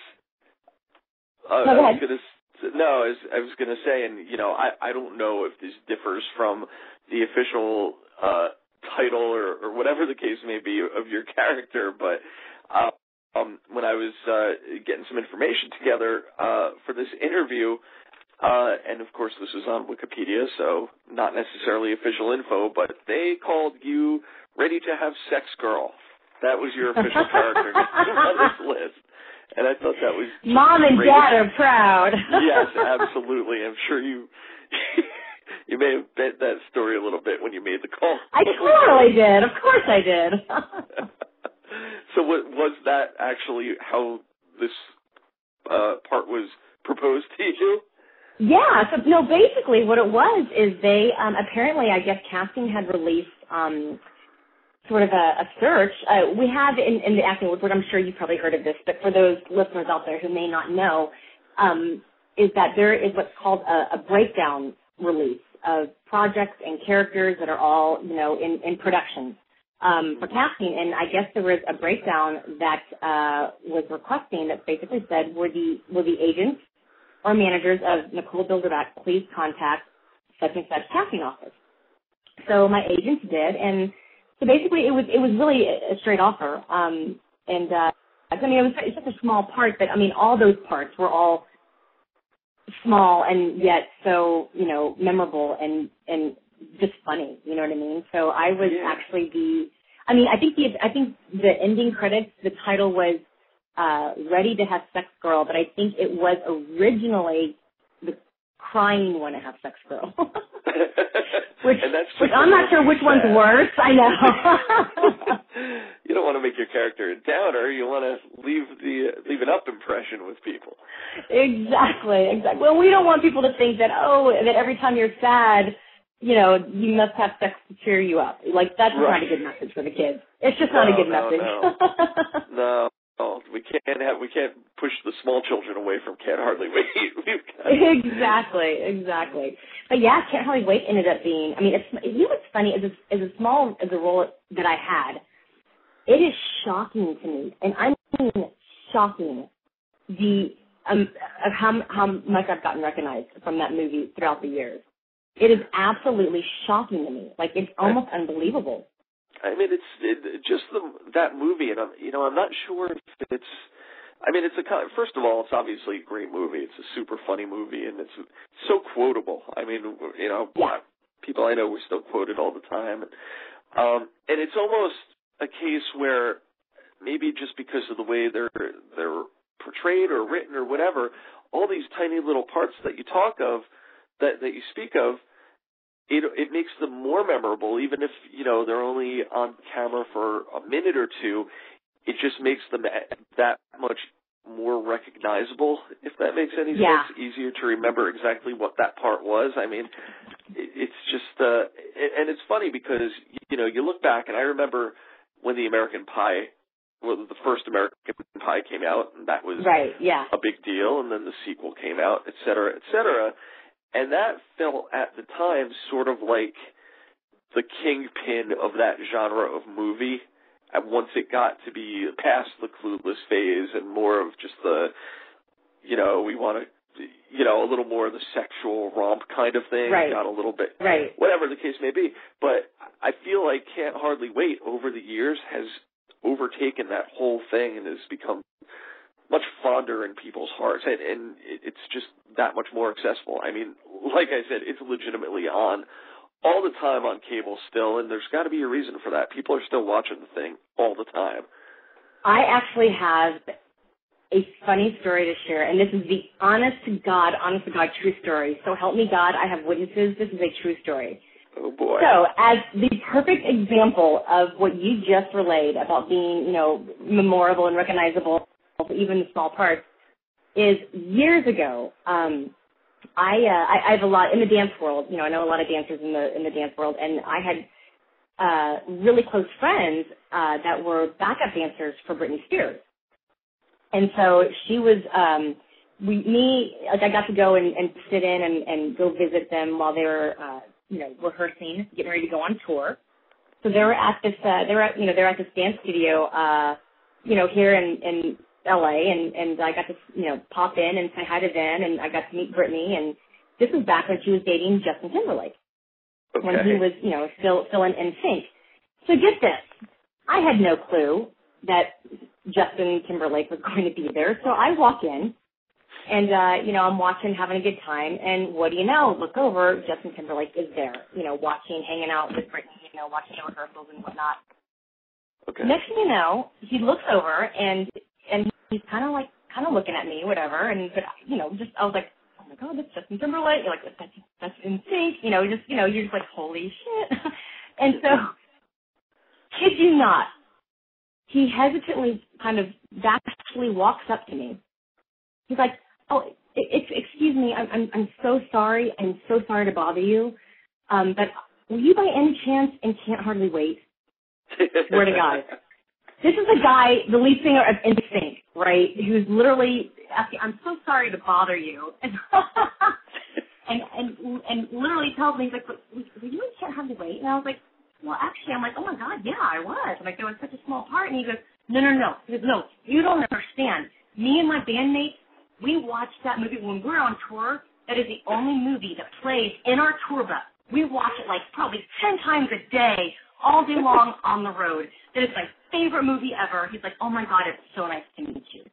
Uh, no, go I was ahead. going to No, I was, I was going to say, and, you know, I, I don't know if this differs from the official uh, title or, or whatever the case may be of your character, but uh, um, when I was uh, getting some information together uh, for this interview, uh, and, of course, this was on Wikipedia, so not necessarily official info, but they called you Ready to Have Sex Girl. That was your official character on this list. And I thought that was Mom and great. Dad are proud. Yes, absolutely. I'm sure you you may have bent that story a little bit when you made the call. I totally did. Of course I did. So what, was that actually how this uh, part was proposed to you? Yeah. So, no, basically what it was is they, um, apparently, I guess, casting had released um, sort of a, a search. Uh, we have in, in the acting world, I'm sure you've probably heard of this, but for those listeners out there who may not know, um, is that there is what's called a, a breakdown release of projects and characters that are all, you know, in, in production um, for casting. And I guess there was a breakdown that uh, was requesting that basically said, were the, were the agents or managers of Nicole Bilderback please contact such and such casting office? So my agents did, and so basically, it was it was really a straight offer, um, and uh, I mean, it was it's such a small part that I mean, all those parts were all small and yet so you know memorable and and just funny. You know what I mean? So I was yeah. actually the, I mean, I think the I think the ending credits, the title was uh, Ready to Have Sex Girl, but I think it was originally the Crying Wanna Have Sex Girl. Which, which I'm not sure which one's worse. I know. You don't want to make your character a downer. You want to leave the leave an up impression with people. Exactly, exactly. Well, we don't want people to think that oh, that every time you're sad, you know, you must have sex to cheer you up. Like that's right. not a good message for the kids. It's just no, not a good no, message. No. no. Oh, we can't have we can't push the small children away from Can't Hardly Wait. Exactly, exactly. But yeah, Can't Hardly Wait ended up being. I mean, it's you know what's funny as a, as a small as a role that I had, it is shocking to me, and I mean shocking, the um, of how how much I've gotten recognized from that movie throughout the years. It is absolutely shocking to me. Like, it's almost unbelievable. I mean, it's it, just the, that movie, and I'm, you know, I'm not sure if it's. I mean, it's a first of all, it's obviously a great movie. It's a super funny movie, and it's so quotable. I mean, you know, yeah. people I know we still quote it all the time, um, and it's almost a case where maybe just because of the way they're they're portrayed or written or whatever, all these tiny little parts that you talk of, that that you speak of. It it makes them more memorable, even if, you know, they're only on camera for a minute or two. It just makes them that much more recognizable, if that makes any yeah. sense. Easier to remember exactly what that part was. I mean, it's just, uh, and it's funny because, you know, you look back, and I remember when the American Pie, well, the first American Pie came out, and that was right, yeah. a big deal, and then the sequel came out, et cetera, et cetera. And that felt at the time sort of like the kingpin of that genre of movie. And once it got to be past the Clueless phase and more of just the, you know, we want to, you know, a little more of the sexual romp kind of thing. Right. Got a little bit, right. whatever the case may be. But I feel like Can't Hardly Wait over the years has overtaken that whole thing and has become much fonder in people's hearts, and, and it's just that much more accessible. I mean, like I said, it's legitimately on all the time on cable still, and there's got to be a reason for that. People are still watching the thing all the time. I actually have a funny story to share, and this is the honest to God, honest to God true story. So help me God, I have witnesses. This is a true story. Oh, boy. So as the perfect example of what you just relayed about being, you know, memorable and recognizable, even the small parts, is years ago, um, I, uh, I I have a lot in the dance world. You know, I know a lot of dancers in the in the dance world, and I had uh, really close friends uh, that were backup dancers for Britney Spears, and so she was. Um, we me like I got to go and, and sit in and, and go visit them while they were uh, you know rehearsing, getting ready to go on tour. So they were at this uh, they were at, you know they're at this dance studio uh, you know here in, in L A, and, and I got to, you know, pop in and say hi to them, and I got to meet Britney, and this was back when she was dating Justin Timberlake, okay. when he was, you know, still, still in N Sync. So get this, I had no clue that Justin Timberlake was going to be there, so I walk in, and, uh, you know, I'm watching, having a good time, and what do you know, look over, Justin Timberlake is there, you know, watching, hanging out with Britney, you know, watching the rehearsals and whatnot. Okay. Next thing you know, he looks over, and and he's kind of like, kind of looking at me, whatever, and, but, you know, just, I was like, oh my God, that's Justin Timberlake, you're like, that's, that's N Sync, you know, just, you know, you're just like, holy shit. And so, kid you not, he hesitantly kind of bashfully walks up to me. He's like, oh, it, it, excuse me, I'm, I'm, I'm so sorry, I'm so sorry to bother you, um, but will you by any chance and Can't Hardly Wait? Swear to God. This is a guy, the lead singer of N Sync, right, who's literally asking, I'm so sorry to bother you. and, and and literally tells me, he's like, were you in Can't Hardly Wait? And I was like, well, actually, I'm like, oh, my God, yeah, I was. Like, there was such a small part. And he goes, no, no, no. He goes, no, you don't understand. Me and my bandmates, we watched that movie when we were on tour. That is the only movie that plays in our tour bus. We watch it, like, probably ten times a day, all day long on the road. That is my favorite movie ever. He's like, oh, my God, it's so nice to meet you.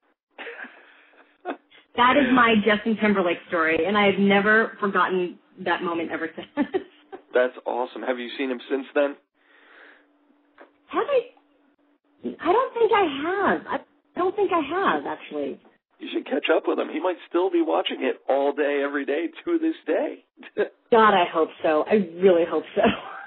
That is my Justin Timberlake story, and I have never forgotten that moment ever since. That's awesome. Have you seen him since then? Have I? I don't think I have. I don't think I have, actually. You should catch up with him. He might still be watching it all day, every day, to this day. God, I hope so. I really hope so.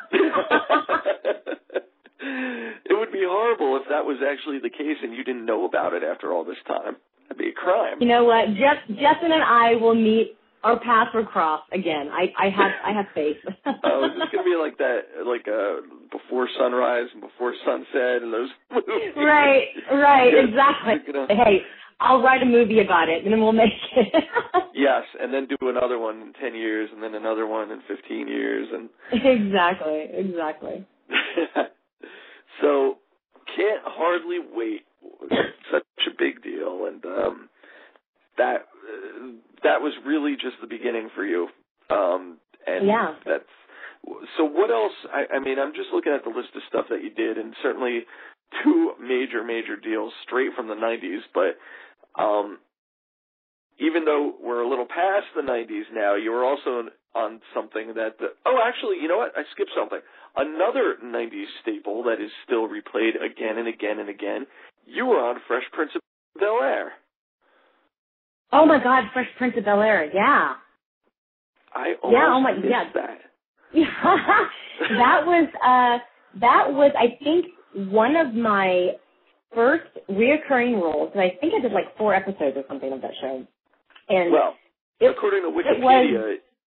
It would be horrible if that was actually the case and you didn't know about it after all this time. That'd be a crime. You know what? Jeff, Justin and I will meet. Our paths will cross again. I, I have I have faith. Oh, is this going to be like that, like uh, Before Sunrise and Before Sunset and those movies? Right, right, Yes, exactly. gonna... Hey, I'll write a movie about it, and then we'll make it. Yes, and then do another one in ten years, and then another one in fifteen years. and Exactly, exactly. So, Can't Hardly Wait. Such a big deal, and um, that uh, that was really just the beginning for you. Um, and yeah. that's so. What else? I, I mean, I'm just looking at the list of stuff that you did, and certainly two major, major deals straight from the nineties. But um, even though we're a little past the nineties now, you were also on something that. The, oh, actually, you know what? I skipped something. Another nineties staple that is still replayed again and again and again. You were on Fresh Prince of Bel-Air. Oh my God, Fresh Prince of Bel-Air, yeah. I almost yeah, oh my, missed yeah. that. that was, uh, that was, I think, one of my first reoccurring roles. And I think I did like four episodes or something of that show. And well, it, according to Wikipedia, was,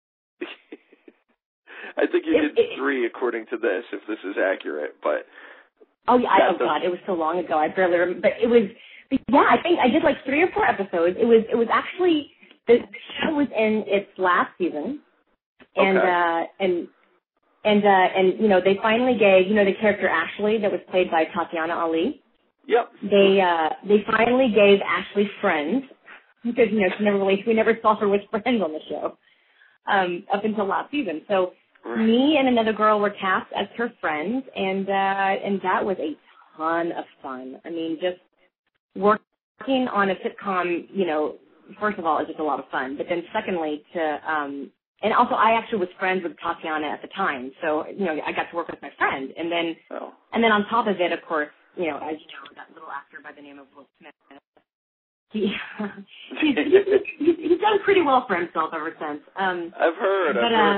I think you it, did it, three according to this, if this is accurate. But oh yeah, I, oh God, it was so long ago. I barely remember. But it was, but yeah, I think I did like three or four episodes. It was, it was actually the show was in its last season, and okay. uh, and and uh, and you know they finally gave you know the character Ashley that was played by Tatiana Ali. Yep. They uh, they finally gave Ashley friends because you know she never really we never saw her with friends on the show um, up until last season. So me and another girl were cast as her friends, and uh, and that was a ton of fun. I mean, just working on a sitcom, you know, first of all, is just a lot of fun. But then secondly, to um, and also I actually was friends with Tatiana at the time, so you know I got to work with my friend, and then oh. and then on top of it, of course, you know, as you know, that little actor by the name of Will Smith. He, he's, he's, he's, he's done pretty well for himself ever since. Um, I've heard. but, I've heard. Uh,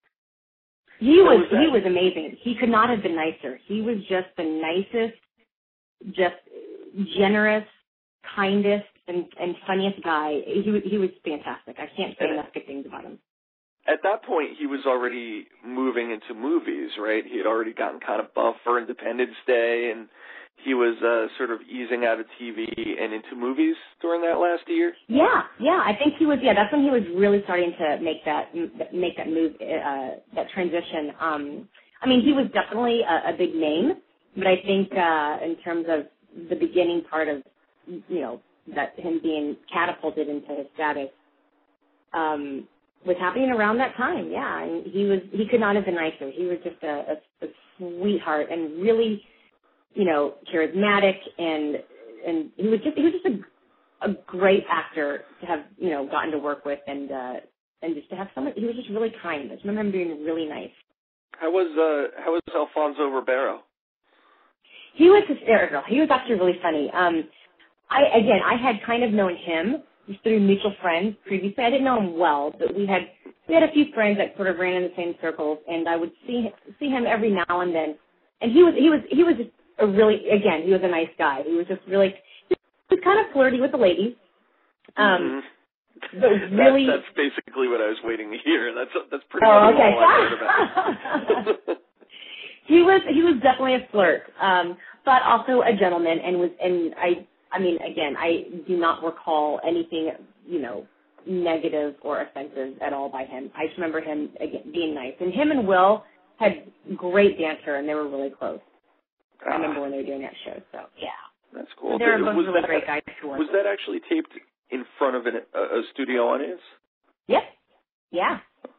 he was, was he was amazing. He could not have been nicer. He was just the nicest, just generous, kindest, and, and funniest guy. He was, he was fantastic. I can't say and enough good things about him. At that point, he was already moving into movies, right? He had already gotten kind of buff for Independence Day, and he was uh, sort of easing out of T V and into movies during that last year. Yeah, yeah, I think he was. Yeah, that's when he was really starting to make that make that move, uh, that transition. Um, I mean, he was definitely a, a big name, but I think uh, in terms of the beginning part of, you know, that him being catapulted into his status um, was happening around that time. Yeah, and he was. He could not have been nicer. He was just a, a, a sweetheart and really, you know, charismatic, and and he was just he was just a, a great actor to have, you know, gotten to work with, and uh, and just to have someone. He was just really kind. I just remember him being really nice. How was uh how was Alfonso Ribeiro? He was hysterical. He was actually really funny. Um, I again, I had kind of known him just through mutual friends previously. I didn't know him well, but we had we had a few friends that sort of ran in the same circles, and I would see see him every now and then. And he was he was he was just a really again he was a nice guy. He was just really he was kind of flirty with the ladies. Um, mm-hmm. but really, that, that's basically what I was waiting to hear. That's that's pretty oh, much okay. all I heard about. he was he was definitely a flirt, um, but also a gentleman, and was and I I mean again I do not recall anything, you know, negative or offensive at all by him. I just remember him again being nice, and him and Will had great banter, and they were really close. I remember when they were doing that show. So yeah, that's cool. They were both was really that, great guys to work Was with. that actually taped in front of an, a, a studio audience? Yep. Yeah.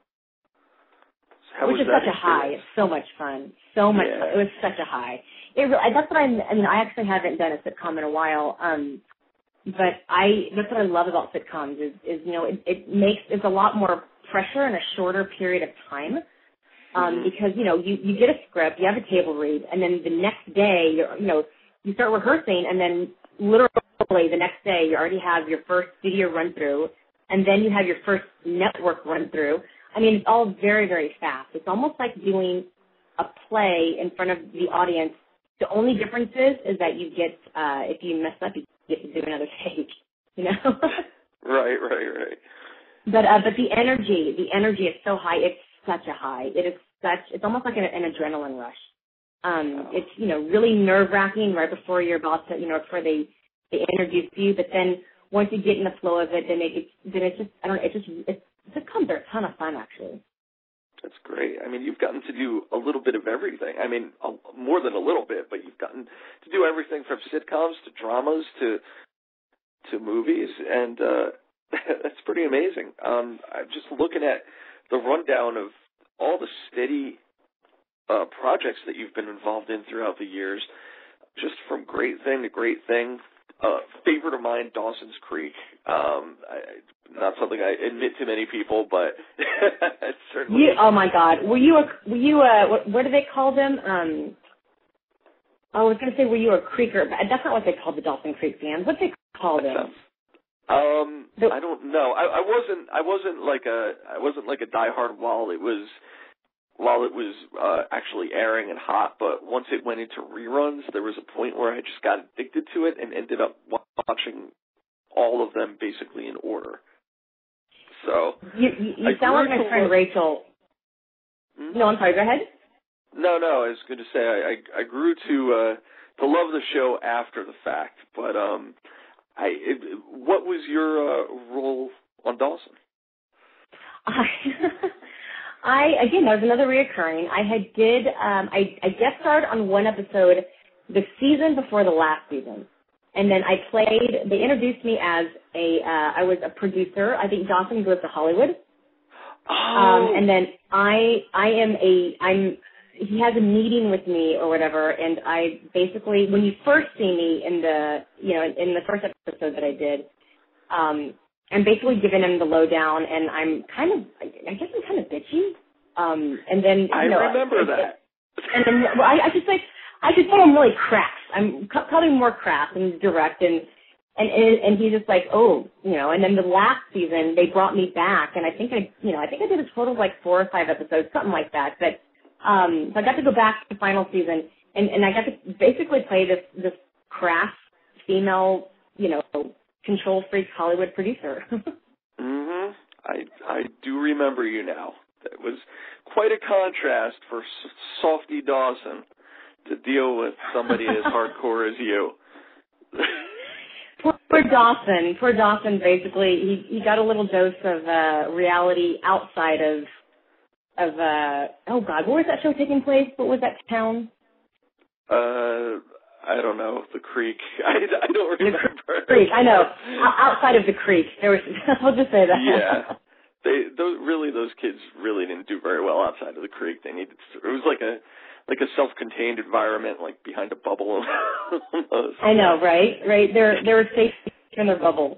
How Which was is that such a high. experience? It's so much fun. So much yeah. fun. It was such a high. It really, that's what I'm, I mean, I actually haven't done a sitcom in a while. Um, but I, that's what I love about sitcoms is, is, you know, it, it makes, it's a lot more pressure in a shorter period of time. Um, mm-hmm. because, you know, you, you get a script, you have a table read, and then the next day, you're, you know, you start rehearsing, and then literally the next day you already have your first studio run through, and then you have your first network run through. I mean, it's all very, very fast. It's almost like doing a play in front of the audience. The only difference is, is that you get, uh, if you mess up, you get to do another take, you know? Right, right, right. But, uh, but the energy, the energy is so high. It's such a high. It is such, it's almost like an, an adrenaline rush. Um, oh. It's, you know, really nerve-wracking right before you're about to, you know, before they, they introduce you. But then once you get in the flow of it, then it, then it's just, I don't know, it just, it's, sitcoms are a ton of fun, actually. That's great. I mean, you've gotten to do a little bit of everything. I mean, a, more than a little bit, but you've gotten to do everything from sitcoms to dramas to to movies. And uh, That's pretty amazing. Um, I'm just looking at the rundown of all the steady uh, projects that you've been involved in throughout the years, just from great thing to great thing. Uh, favorite of mine, Dawson's Creek. Um, I, not something I admit to many people, but it's certainly. You, oh my God, were you a were you a what, what do they call them? Um, I was going to say were you a creeker, but that's not what they call the Dawson Creek fans. What do they call them? Um, the, I don't know. I, I wasn't. I wasn't like a. I wasn't like a diehard while it was. While it was uh, actually airing and hot, but once it went into reruns, there was a point where I just got addicted to it and ended up watching all of them basically in order. So you, you, you sound like my friend love... Rachel. Hmm? No, I'm sorry. Go ahead. No, no. I was going to say I, I, I grew to uh, to love the show after the fact. But um, I it, what was your uh, role on Dawson? I, I again, that was another reoccurring. I had did um, I, I guest starred on one episode the season before the last season. And then I played, they introduced me as a, uh, I was a producer. I think Dawson Goes to Hollywood. Oh. Um, and then I, I am a, I'm, he has a meeting with me or whatever, and I basically, when you first see me in the, you know, in the first episode that I did, um, I'm basically giving him the lowdown, and I'm kind of, I guess I'm kind of bitchy. Um, and then, you I know, remember I, that. And then, well, I, I just like, I just say I'm really crass. I'm probably more crass and direct, and and and he's just like, oh, you know. And then the last season they brought me back, and I think I, you know, I think I did a total of like four or five episodes, something like that. But um, so I got to go back to the final season, and and I got to basically play this this crass female, you know, control freak Hollywood producer. mhm. I I do remember you now. It was quite a contrast for S- Softy Dawson to deal with somebody as hardcore as you. poor, poor Dawson. Poor Dawson, basically, he, he got a little dose of uh, reality outside of, of uh, oh, God, where was that show taking place? What was that town? Uh, I don't know. The Creek. I, I don't remember. The Creek, I know. O- outside of the Creek. There was, I'll just say that. Yeah. They, those, really, those kids really didn't do very well outside of the Creek. They needed, it was like a, like a self-contained environment, like behind a bubble. I know, right? Right. They're they were safe in their bubble.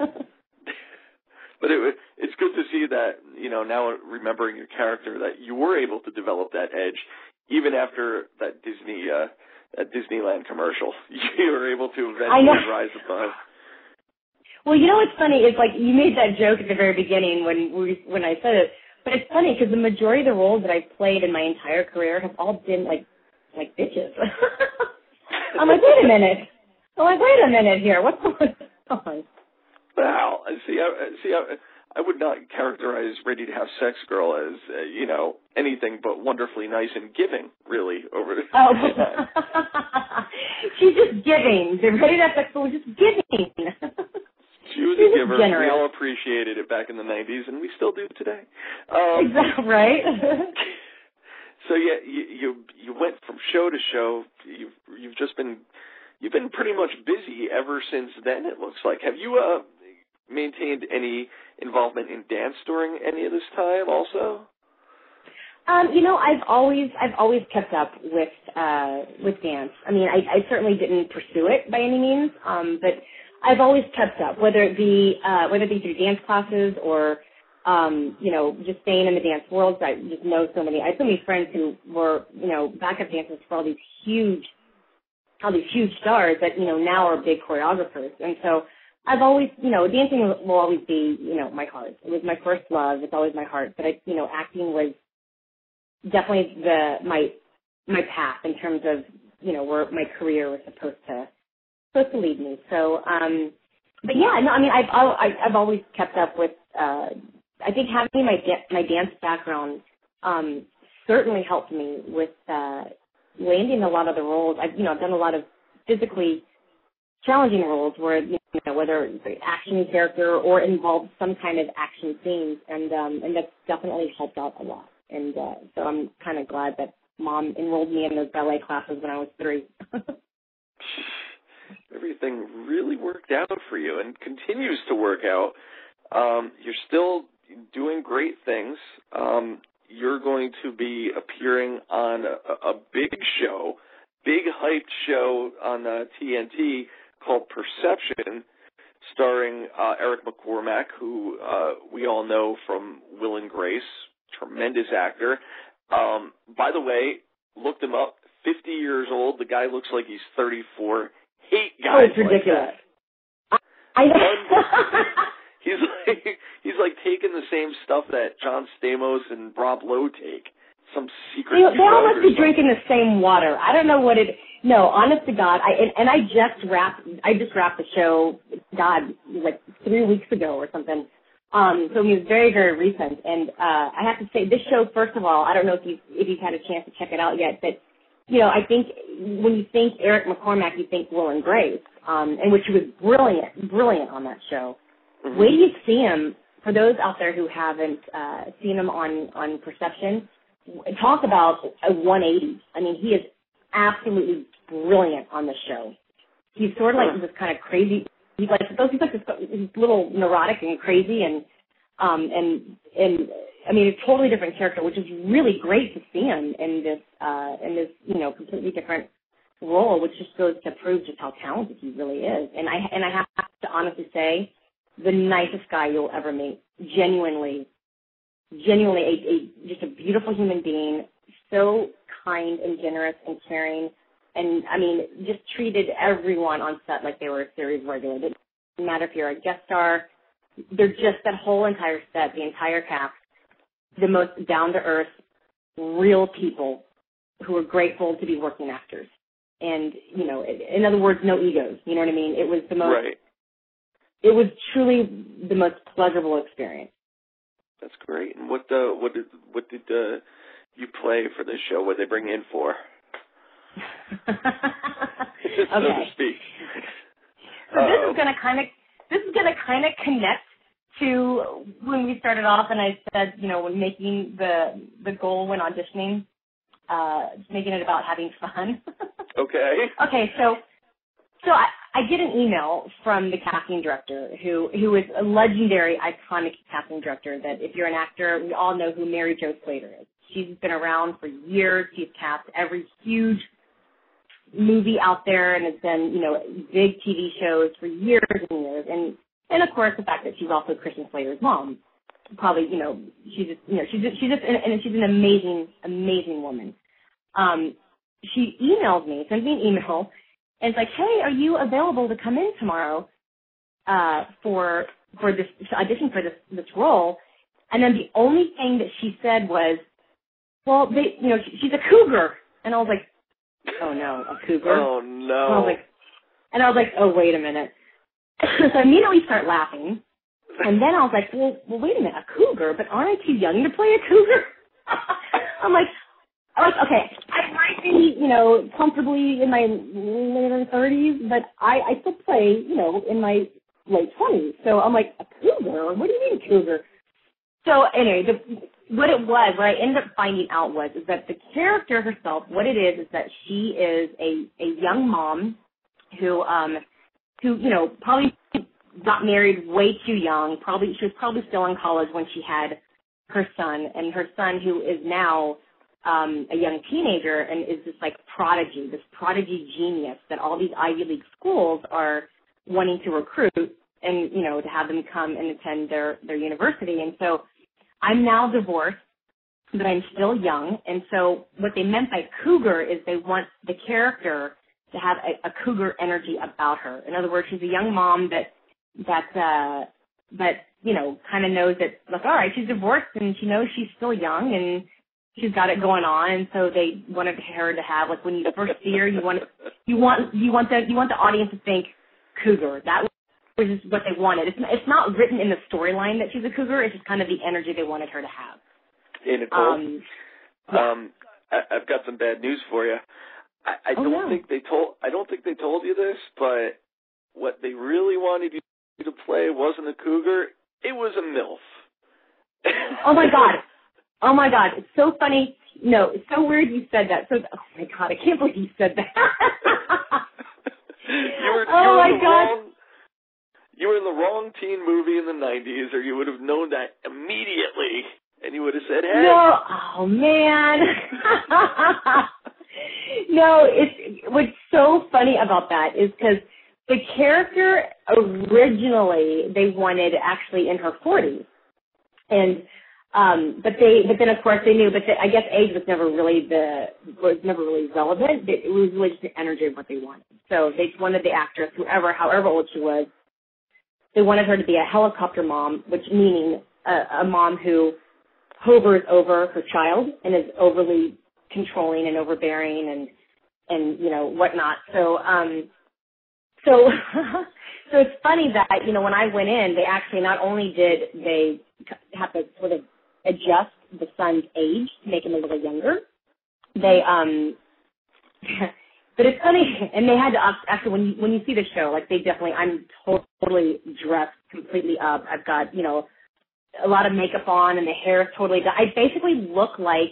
But it, it's good to see that, you know, now remembering your character, that you were able to develop that edge even after that Disney, uh, that Disneyland commercial. You were able to eventually rise above. Well, you know what's funny is like you made that joke at the very beginning when we when I said it. But it's funny because the majority of the roles that I've played in my entire career have all been like, like bitches. I'm like, wait a minute. I'm like, wait a minute here. What's going on? Wow. See, I, see, I, I would not characterize Ready to Have Sex Girl as, uh, you know, anything but wonderfully nice and giving, really, over the Oh, she's just giving. The Ready to Have Sex Girl was just giving. She was a giver. We all appreciated it back in the nineties, and we still do today. Um, exactly right. So yeah, you, you you went from show to show. You've you've just been you've been pretty much busy ever since then. It looks like. Have you uh, maintained any involvement in dance during any of this time? Also. Um, you know, I've always I've always kept up with uh, with dance. I mean, I, I certainly didn't pursue it by any means, um, but I've always kept up, whether it be uh, whether it be through dance classes or um, you know just staying in the dance world. I just know so many. I have so many friends who were you know backup dancers for all these huge, all these huge stars that you know now are big choreographers. And so I've always you know dancing will always be you know my heart. It was my first love. It's always my heart. But I, you know acting was definitely the my my path in terms of you know where my career was supposed to. supposed to lead me. So, um, but yeah, no, I mean, I've, I've, I've always kept up with, uh, I think having my, da- my dance background, um, certainly helped me with, uh, landing a lot of the roles. I've, you know, I've done a lot of physically challenging roles where, you know, whether it's an action character or involved some kind of action scenes. And, um, and that's definitely helped out a lot. And, uh, so I'm kind of glad that Mom enrolled me in those ballet classes when I was three. Everything really worked out for you and continues to work out Um, you're still doing great things. Um, you're going to be appearing on a, a big show, big hyped show on uh, T N T called Perception, starring uh, Eric McCormack, who uh, we all know from Will and Grace, tremendous actor. Um, by the way, looked him up, fifty years old. The guy looks like he's thirty-four. Hate guys oh, it's ridiculous. like that. I, I He's like he's like taking the same stuff that John Stamos and Rob Lowe take. Some secret. They, they all must be something. drinking the same water. I don't know what it. No, honest to God, I and, and I just wrapped. I just wrapped the show. God, like three weeks ago or something. Um, so it was very, very recent. And uh, I have to say, this show, first of all, I don't know if you if you've had a chance to check it out yet, but you know, I think when you think Eric McCormack, you think Will and Grace, um, and which was brilliant, brilliant on that show. Mm-hmm. Wait till you see him. For those out there who haven't uh, seen him on on Perception, talk about a one eighty. I mean, he is absolutely brilliant on the show. He's sort of like this kind of crazy. He's like he's like this, this little neurotic and crazy, and um and and I mean, a totally different character, which is really great to see him in this uh in this you know completely different role, which just goes to prove just how talented he really is. And I and I have to honestly say, the nicest guy you'll ever meet. Genuinely, genuinely a, a just a beautiful human being, so kind and generous and caring, and I mean, just treated everyone on set like they were a series regular. It doesn't matter if you're a guest star. They're just that whole entire set, the entire cast, the most down-to-earth, real people who are grateful to be working actors. And, you know, in other words, no egos. You know what I mean? It was the most... Right. It was truly the most pleasurable experience. That's great. And what uh, what did what did uh, you play for this show? What did they bring you in for? so to speak. So this is going to kind of this is going to kind of connect to when we started off, and I said, you know, when making the the goal when auditioning, uh, making it about having fun. Okay. Okay. So so I. I get an email from the casting director, who who is a legendary, iconic casting director that if you're an actor, we all know who Mary Jo Slater is. She's been around for years. She's cast every huge movie out there and has been, you know, big T V shows for years and years. And, and of course, the fact that she's also Christian Slater's mom. Probably, you know, she's just, you know, she's just, she's just, and she's an amazing, amazing woman. Um, she emailed me, sent me an email, and it's like, hey, are you available to come in tomorrow uh, for for this to audition for this this role? And then the only thing that she said was, well, they, you know, she, she's a cougar. And I was like, oh no, a cougar. Oh no. And I was like, and I was like, oh wait a minute. So I immediately start laughing, and then I was like, well, well, wait a minute, a cougar? But aren't I too young to play a cougar? I'm like. I was like, okay, I might be, you know, comfortably in my later thirties, but I, I still play, you know, in my late twenties. So I'm like, a cougar? What do you mean cougar? So anyway, the, what it was, what I ended up finding out was, is that the character herself, what it is, is that she is a, a young mom who, um, who, you know, probably got married way too young. Probably, she was probably still in college when she had her son, and her son, who is now Um, a young teenager, and is this like prodigy, this prodigy genius that all these Ivy League schools are wanting to recruit and, you know, to have them come and attend their, their university. And so I'm now divorced, but I'm still young. And so what they meant by cougar is they want the character to have a, a cougar energy about her. In other words, she's a young mom that, that, uh, that, you know, kind of knows that, like, all right, she's divorced and she knows she's still young and she's got it going on, and so they wanted her to have, like, when you first see her, you want you want you want the you want the audience to think cougar. That was just what they wanted. It's it's not written in the storyline that she's a cougar. It's just kind of the energy they wanted her to have. Hey, Nicole, um, yeah. um, I, I've got some bad news for you. I, I oh, don't no. think they told I don't think they told you this, but what they really wanted you to play wasn't a cougar. It was a MILF. Oh my God. Oh, my God. It's so funny. No, it's so weird you said that. So, oh, my God. I can't believe you said that. you were, you oh, were my in the God. Wrong, you were in the wrong teen movie in the nineties, or you would have known that immediately, and you would have said, hey. No, oh, man. No, it's what's so funny about that is because the character originally they wanted actually in her forties, and um, but they but then of course they knew, but the, I guess age was never really the was never really relevant. It was really just the energy of what they wanted. So they just wanted the actress, whoever, however old she was, they wanted her to be a helicopter mom, which meaning a, a mom who hovers over her child and is overly controlling and overbearing and and you know whatnot. So um, so so it's funny that you know when I went in, they actually not only did they have to sort of adjust the son's age to make him a little younger, they um. But it's funny, and they had to actually when you when you see the show, like they definitely, I'm totally dressed completely up. I've got you know a lot of makeup on, and the hair is totally done. I basically look like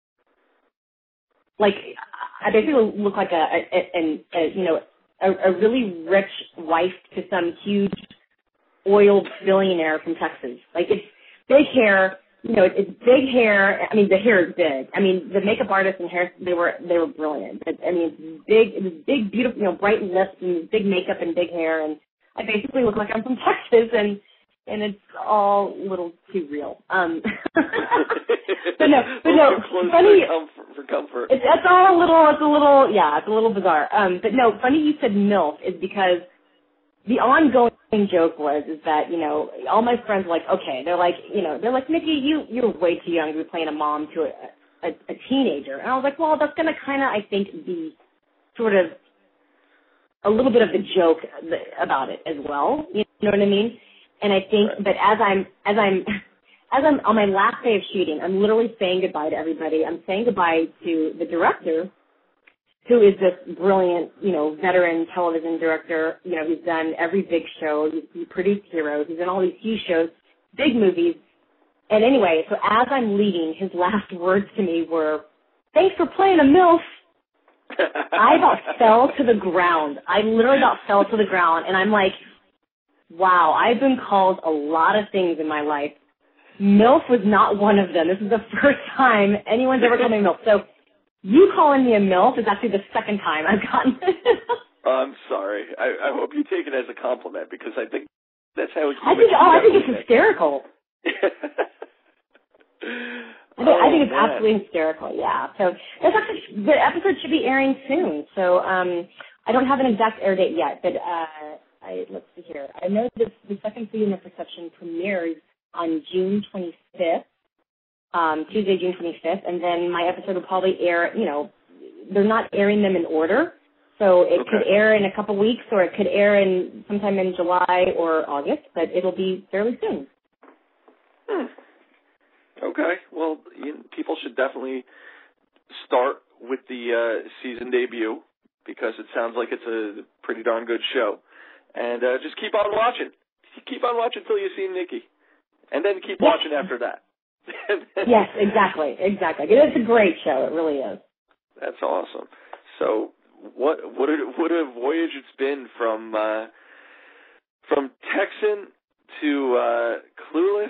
like I basically look like a, a, a, a you know a, a really rich wife to some huge oil billionaire from Texas. Like it's big hair. You know, it's big hair. I mean, the hair is big. I mean, the makeup artists and hair, they were they were brilliant. But, I mean, it's big, it was big, beautiful, you know, bright lips and big makeup and big hair. And I basically look like I'm from Texas, and and it's all a little too real. Um, but no, but no, funny for comfort. For comfort. It's, it's all a little, it's a little, yeah, it's a little bizarre. Um, but no, funny you said MILF is because the ongoing joke was is that, you know, all my friends were like, okay, they're like, you know, they're like, Nikki, you, you're way too young to be playing a mom to a, a, a teenager. And I was like, well, that's going to kind of, I think, be sort of a little bit of the joke about it as well. You know what I mean? And I think that as I'm, as I'm, as I'm on my last day of shooting, I'm literally saying goodbye to everybody. I'm saying goodbye to the director, who is this brilliant, you know, veteran television director. You know, he's done every big show. He's, he produced Heroes. He's done all these huge shows, big movies. And anyway, so as I'm leaving, his last words to me were, thanks for playing a MILF. I about fell to the ground. I literally about fell to the ground. And I'm like, wow, I've been called a lot of things in my life. MILF was not one of them. This is the first time anyone's ever called me MILF. So you calling me a MILF is actually the second time I've gotten it. I'm sorry. I, I hope you take it as a compliment because I think that's how it's. I think. Oh, I think it's hysterical. I think, oh, I think it's man. absolutely hysterical. Yeah. So that's actually, the episode should be airing soon. So um, I don't have an exact air date yet, but uh, I let's see here. I know this the second season of Perception premieres on June twenty-fifth. Um, Tuesday, June twenty-fifth, and then my episode will probably air, you know, they're not airing them in order, so it okay. could air in a couple weeks, or it could air in sometime in July or August, but it'll be fairly soon. Hmm. Okay, well, you know, people should definitely start with the uh, season debut, because it sounds like it's a pretty darn good show, and uh, just keep on watching. Keep on watching until you see Nikki, and then keep yes. watching after that. Yes, exactly, exactly. It's a great show. It really is. That's awesome. So, what what a, what a voyage it's been from uh, from Texan to uh, Clueless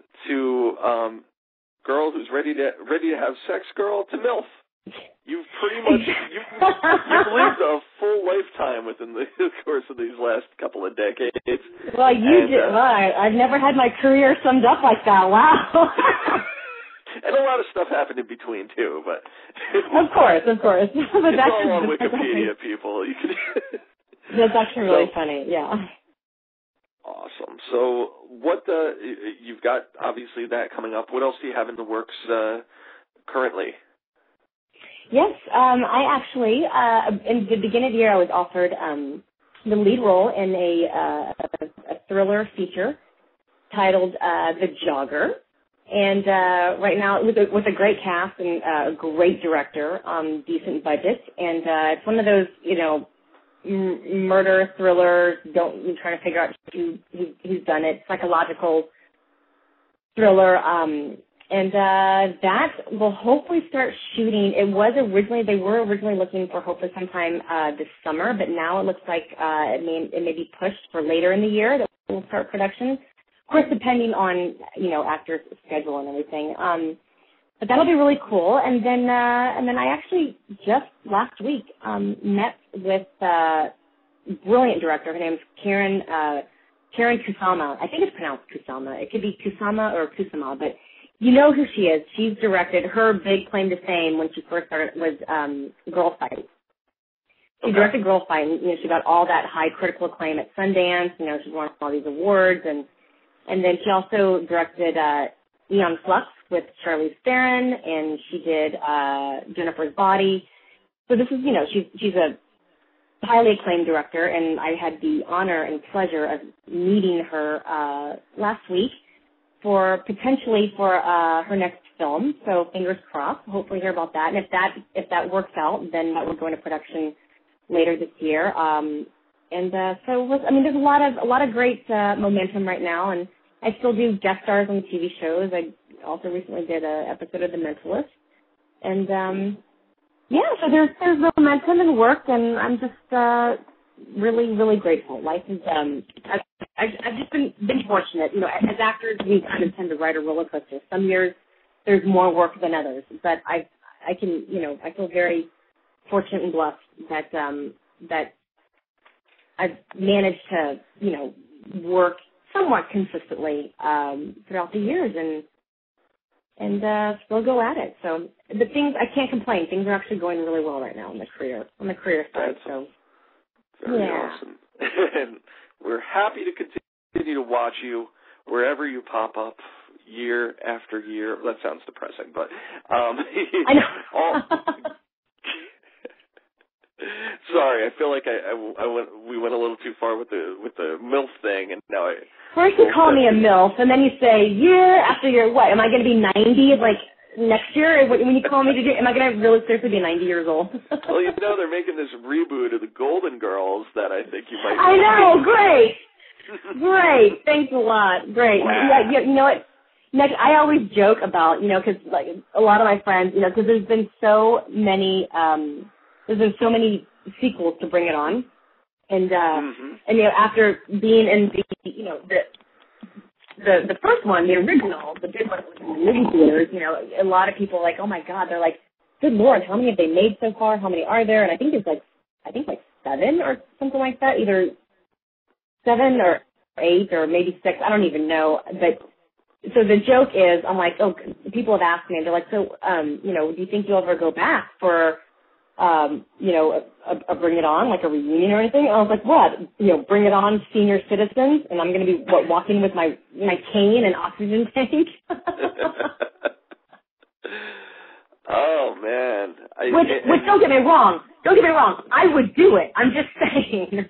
to um, girl who's ready to ready to have sex, girl to MILF. You've pretty much you've, you've lived a full lifetime within the course of these last couple of decades. Well, you and, did. Uh, well, I, I've never had my career summed up like that. Wow. And a lot of stuff happened in between too, but of course, of course. But it's that's all on that's Wikipedia, actually, people. You can that's actually really so, funny. Yeah. Awesome. So, what the you've got obviously that coming up. What else do you have in the works uh, currently? Yes, um, I actually, uh, in the beginning of the year, I was offered um, the lead role in a, uh, a thriller feature titled uh, The Jogger. And uh, right now, with a, with a great cast and uh, a great director, um, decent budget. And uh, it's one of those, you know, m- murder thrillers, don't you're trying to figure out who, who, who's done it, psychological thriller. Um, And uh, that will hopefully start shooting. It was originally, they were originally looking for hopefully sometime uh, this summer, but now it looks like uh, it, may, it may be pushed for later in the year. That we'll start production. Of course, depending on, you know, actors' schedule and everything. Um, but that'll be really cool. And then, uh, and then I actually just last week um, met with uh, brilliant director. Her name's Karen uh, Karen Kusama. I think it's pronounced Kusama. It could be Kusama or Kusama, but you know who she is. She's directed. Her big claim to fame when she first started was um, Girl Fight. She Okay. directed Girl Fight, and you know, she got all that high critical acclaim at Sundance. You know, she won all these awards, and and then she also directed uh, Aeon Flux with Charlize Theron, and she did uh, Jennifer's Body. So this is, you know, she's she's a highly acclaimed director, and I had the honor and pleasure of meeting her uh, last week for potentially for uh, her next film. So fingers crossed. Hopefully hear about that, and if that if that works out, then that would go into production later this year. Um, and uh, so, was, I mean, there's a lot of a lot of great uh, momentum right now, and I still do guest stars on T V shows. I also recently did an episode of The Mentalist, and um, yeah, so there's there's momentum and work, and I'm just uh, really really grateful. Life is um, I've, I've I've just been been fortunate. You know, as actors, we kind of tend to ride a roller coaster. Some years there's more work than others, but I I can you know I feel very fortunate and blessed that um, that I've managed to, you know, work somewhat consistently um, throughout the years and and uh, still go at it. So the things I can't complain. Things are actually going really well right now in the career on the career side. That's so very yeah. awesome, and we're happy to continue to watch you wherever you pop up. Year after year. That sounds depressing, but um, I know. all, sorry, I feel like I, I, I went. We went a little too far with the with the MILF thing, and now I. First you call me a MILF, and then you say year after year. What? Am I going to be ninety like next year? When you call me to do, am I going to really seriously be ninety years old? Well, you know they're making this reboot of the Golden Girls that I think you might. I know. Great. Great. Thanks a lot. Great. Wow. Yeah. You, you know what? Next, I always joke about, you know, because like a lot of my friends, you know, because there's been so many, um, there's been so many sequels to Bring It On, and uh, mm-hmm. and you know, after being in the, you know, the the the first one, the original, the big one in the movie theaters, you know, a lot of people are like, oh my God, they're like, good Lord, how many have they made so far? How many are there? And I think there's like, I think like seven or something like that, either seven or eight or maybe six. I don't even know, but. So the joke is, I'm like, oh, people have asked me, they're like, so, um, you know, do you think you'll ever go back for, um, you know, a, a Bring It On, like a reunion or anything? And I was like, what? You know, Bring It On senior citizens, and I'm going to be what, walking with my my cane and oxygen tank. Oh man! I, which, it, which don't get me wrong, don't get me wrong, I would do it. I'm just saying.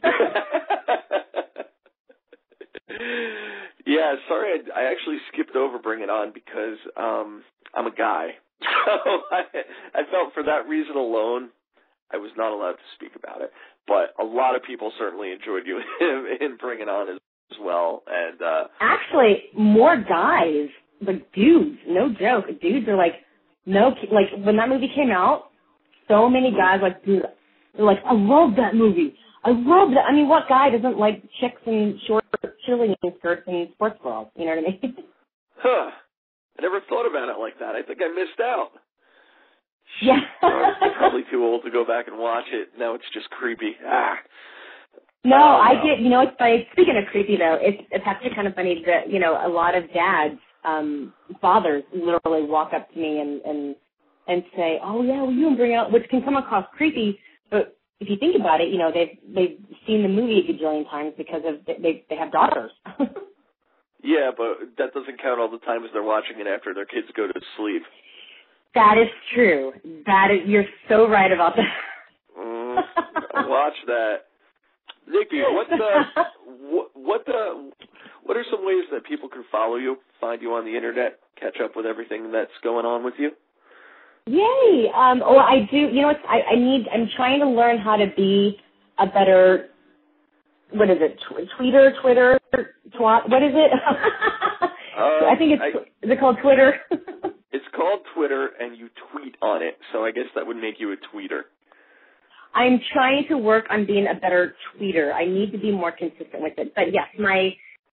Yeah, sorry, I, I actually skipped over Bring It On because um, I'm a guy. So I, I felt for that reason alone, I was not allowed to speak about it. But a lot of people certainly enjoyed you in, in Bring It On as, as well. And uh, actually, more guys, like dudes, no joke. Dudes are like, no, like when that movie came out, so many guys like, dude, they're like, I love that movie. I love that. I mean, what guy doesn't like chicks in short cheerleading skirts and sports bras? You know what I mean? Huh. I never thought about it like that. I think I missed out. Yeah. I'm probably too old to go back and watch it. Now it's just creepy. Ah. No, oh, I no. did. You know, it's funny. Speaking of creepy, though, it's it's actually kind of funny that, you know, a lot of dads, um, fathers literally walk up to me and, and, and say, oh, yeah, well, you can Bring It On, which can come across creepy, but if you think about it, you know, they've they've seen the movie a gajillion times because of they they have daughters. Yeah, but that doesn't count all the times they're watching it after their kids go to sleep. That is true. That is, you're so right about that. mm, watch that, Nikki. What the what what the what are some ways that people can follow you, find you on the internet, catch up with everything that's going on with you? Yay! Um, oh, I do. You know what? I, I need. I'm trying to learn how to be a better. What is it? Tw- tweeter, Twitter, twat. What is it? um, I think it's. I, is it called Twitter? It's called Twitter, and you tweet on it. So I guess that would make you a tweeter. I'm trying to work on being a better tweeter. I need to be more consistent with it. But yes, my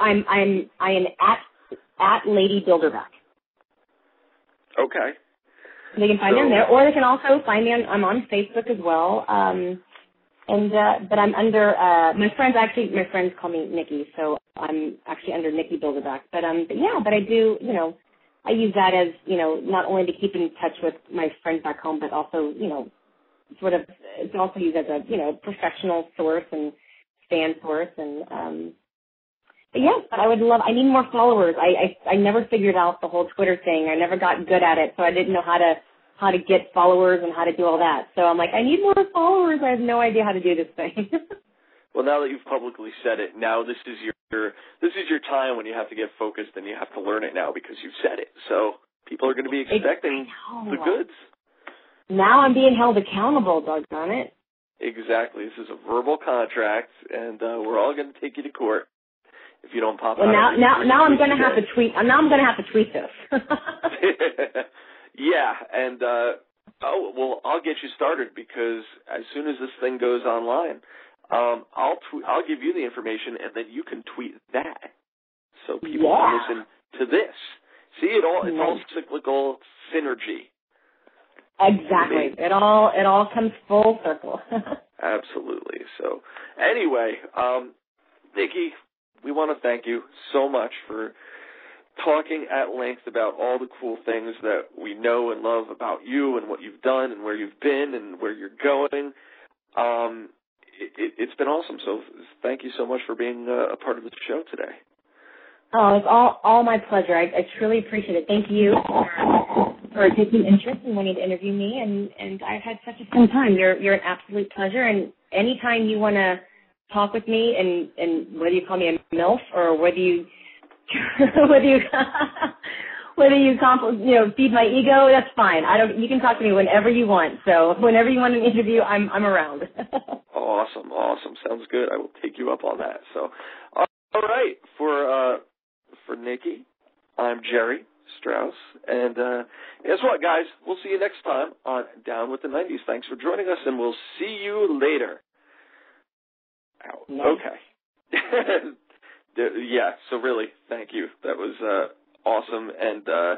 I'm I'm I am at at Lady Bilderback. Okay. They can find so, me on there, or they can also find me on. I'm on Facebook as well. Um, and uh, but I'm under uh, my friends actually. My friends call me Nikki, so I'm actually under Nikki Bilderback. But um, but yeah, but I do. You know, I use that as you know not only to keep in touch with my friends back home, but also you know sort of it's also used as a you know professional source and fan source and. Um, But yes, but I would love, I need more followers. I, I I never figured out the whole Twitter thing. I never got good at it, so I didn't know how to how to get followers and how to do all that. So I'm like, I need more followers. I have no idea how to do this thing. Well, now that you've publicly said it, now this is your this is your time when you have to get focused and you have to learn it now because you've said it. So people are going to be expecting the goods. Now I'm being held accountable, doggone it. Exactly. This is a verbal contract, and uh, we're all going to take you to court. If you don't pop well, out. now, now, now I'm going to have to tweet. Now I'm going to have to tweet this. Yeah, and uh, oh well, I'll get you started because as soon as this thing goes online, um, I'll tw- I'll give you the information, and then you can tweet that, so people yeah. can listen to this. See, it all it's all cyclical synergy. Exactly. It all it all comes full circle. Absolutely. So anyway, um, Nikki. We want to thank you so much for talking at length about all the cool things that we know and love about you and what you've done and where you've been and where you're going. Um, it, it, it's been awesome. So thank you so much for being uh, a part of the show today. Oh, it's all all my pleasure. I, I truly appreciate it. Thank you for, for taking interest in wanting to interview me, and, and I've had such a fun time. You're you're an absolute pleasure, and anytime you want to talk with me, and, and whether you call me a MILF or whether you whether you whether you compl- you know feed my ego, that's fine. I don't. You can talk to me whenever you want. So whenever you want an interview, I'm I'm around. Awesome, awesome. Sounds good. I will take you up on that. So, all right, for uh, for Nikki, I'm Jerry Strauss, and uh, guess what, guys? We'll see you next time on Down with the nineties. Thanks for joining us, and we'll see you later. Ow. Nice. Okay. Yeah, so really, thank you. That was uh, awesome and uh,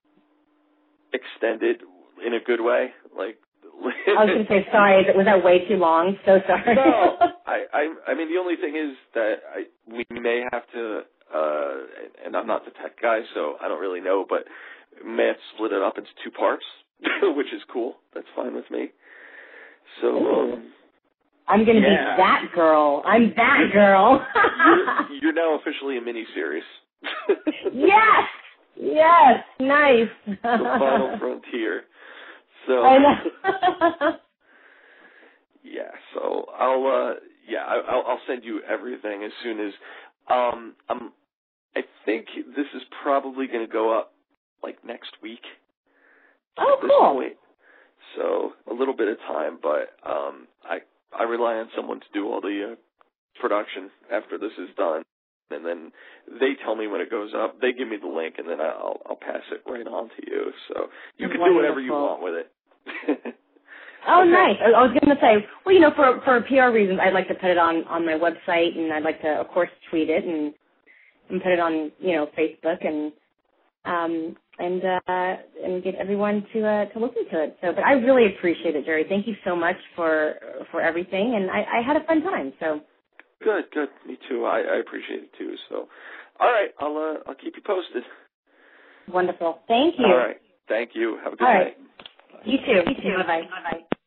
extended in a good way. Like I was going to say, sorry, was that way too long? So sorry. No, I, I, I mean, the only thing is that I, we may have to, uh, and I'm not the tech guy, so I don't really know, but we may have to split it up into two parts, which is cool. That's fine with me. So, um, I'm going to yeah. be that girl. I'm that girl. you're, you're now officially a mini-series. Yes! Yes! Nice. The final frontier. So, I know. yeah, so I'll, uh, yeah, I'll, I'll send you everything as soon as, um, I'm, I think this is probably going to go up, like, next week. Oh, at this cool. point. So, a little bit of time, but, um, I, I rely on someone to do all the, uh, production after this is done. And then they tell me when it goes up. They give me the link, and then I'll I'll pass it right on to you. So you can Wonderful. do whatever you want with it. Oh, okay. nice. I was going to say, well, you know, for for P R reasons, I'd like to put it on, on my website, and I'd like to, of course, tweet it and and put it on, you know, Facebook and um and uh, and get everyone to uh, to listen to it. So, but I really appreciate it, Jerry. Thank you so much for for everything, and I, I had a fun time. So. Good, good. Me too. I, I appreciate it too. So, all right, I'll uh, I'll keep you posted. Wonderful. Thank you. All right. Thank you. Have a good all night. Right. You too. You too. Bye bye. Bye bye.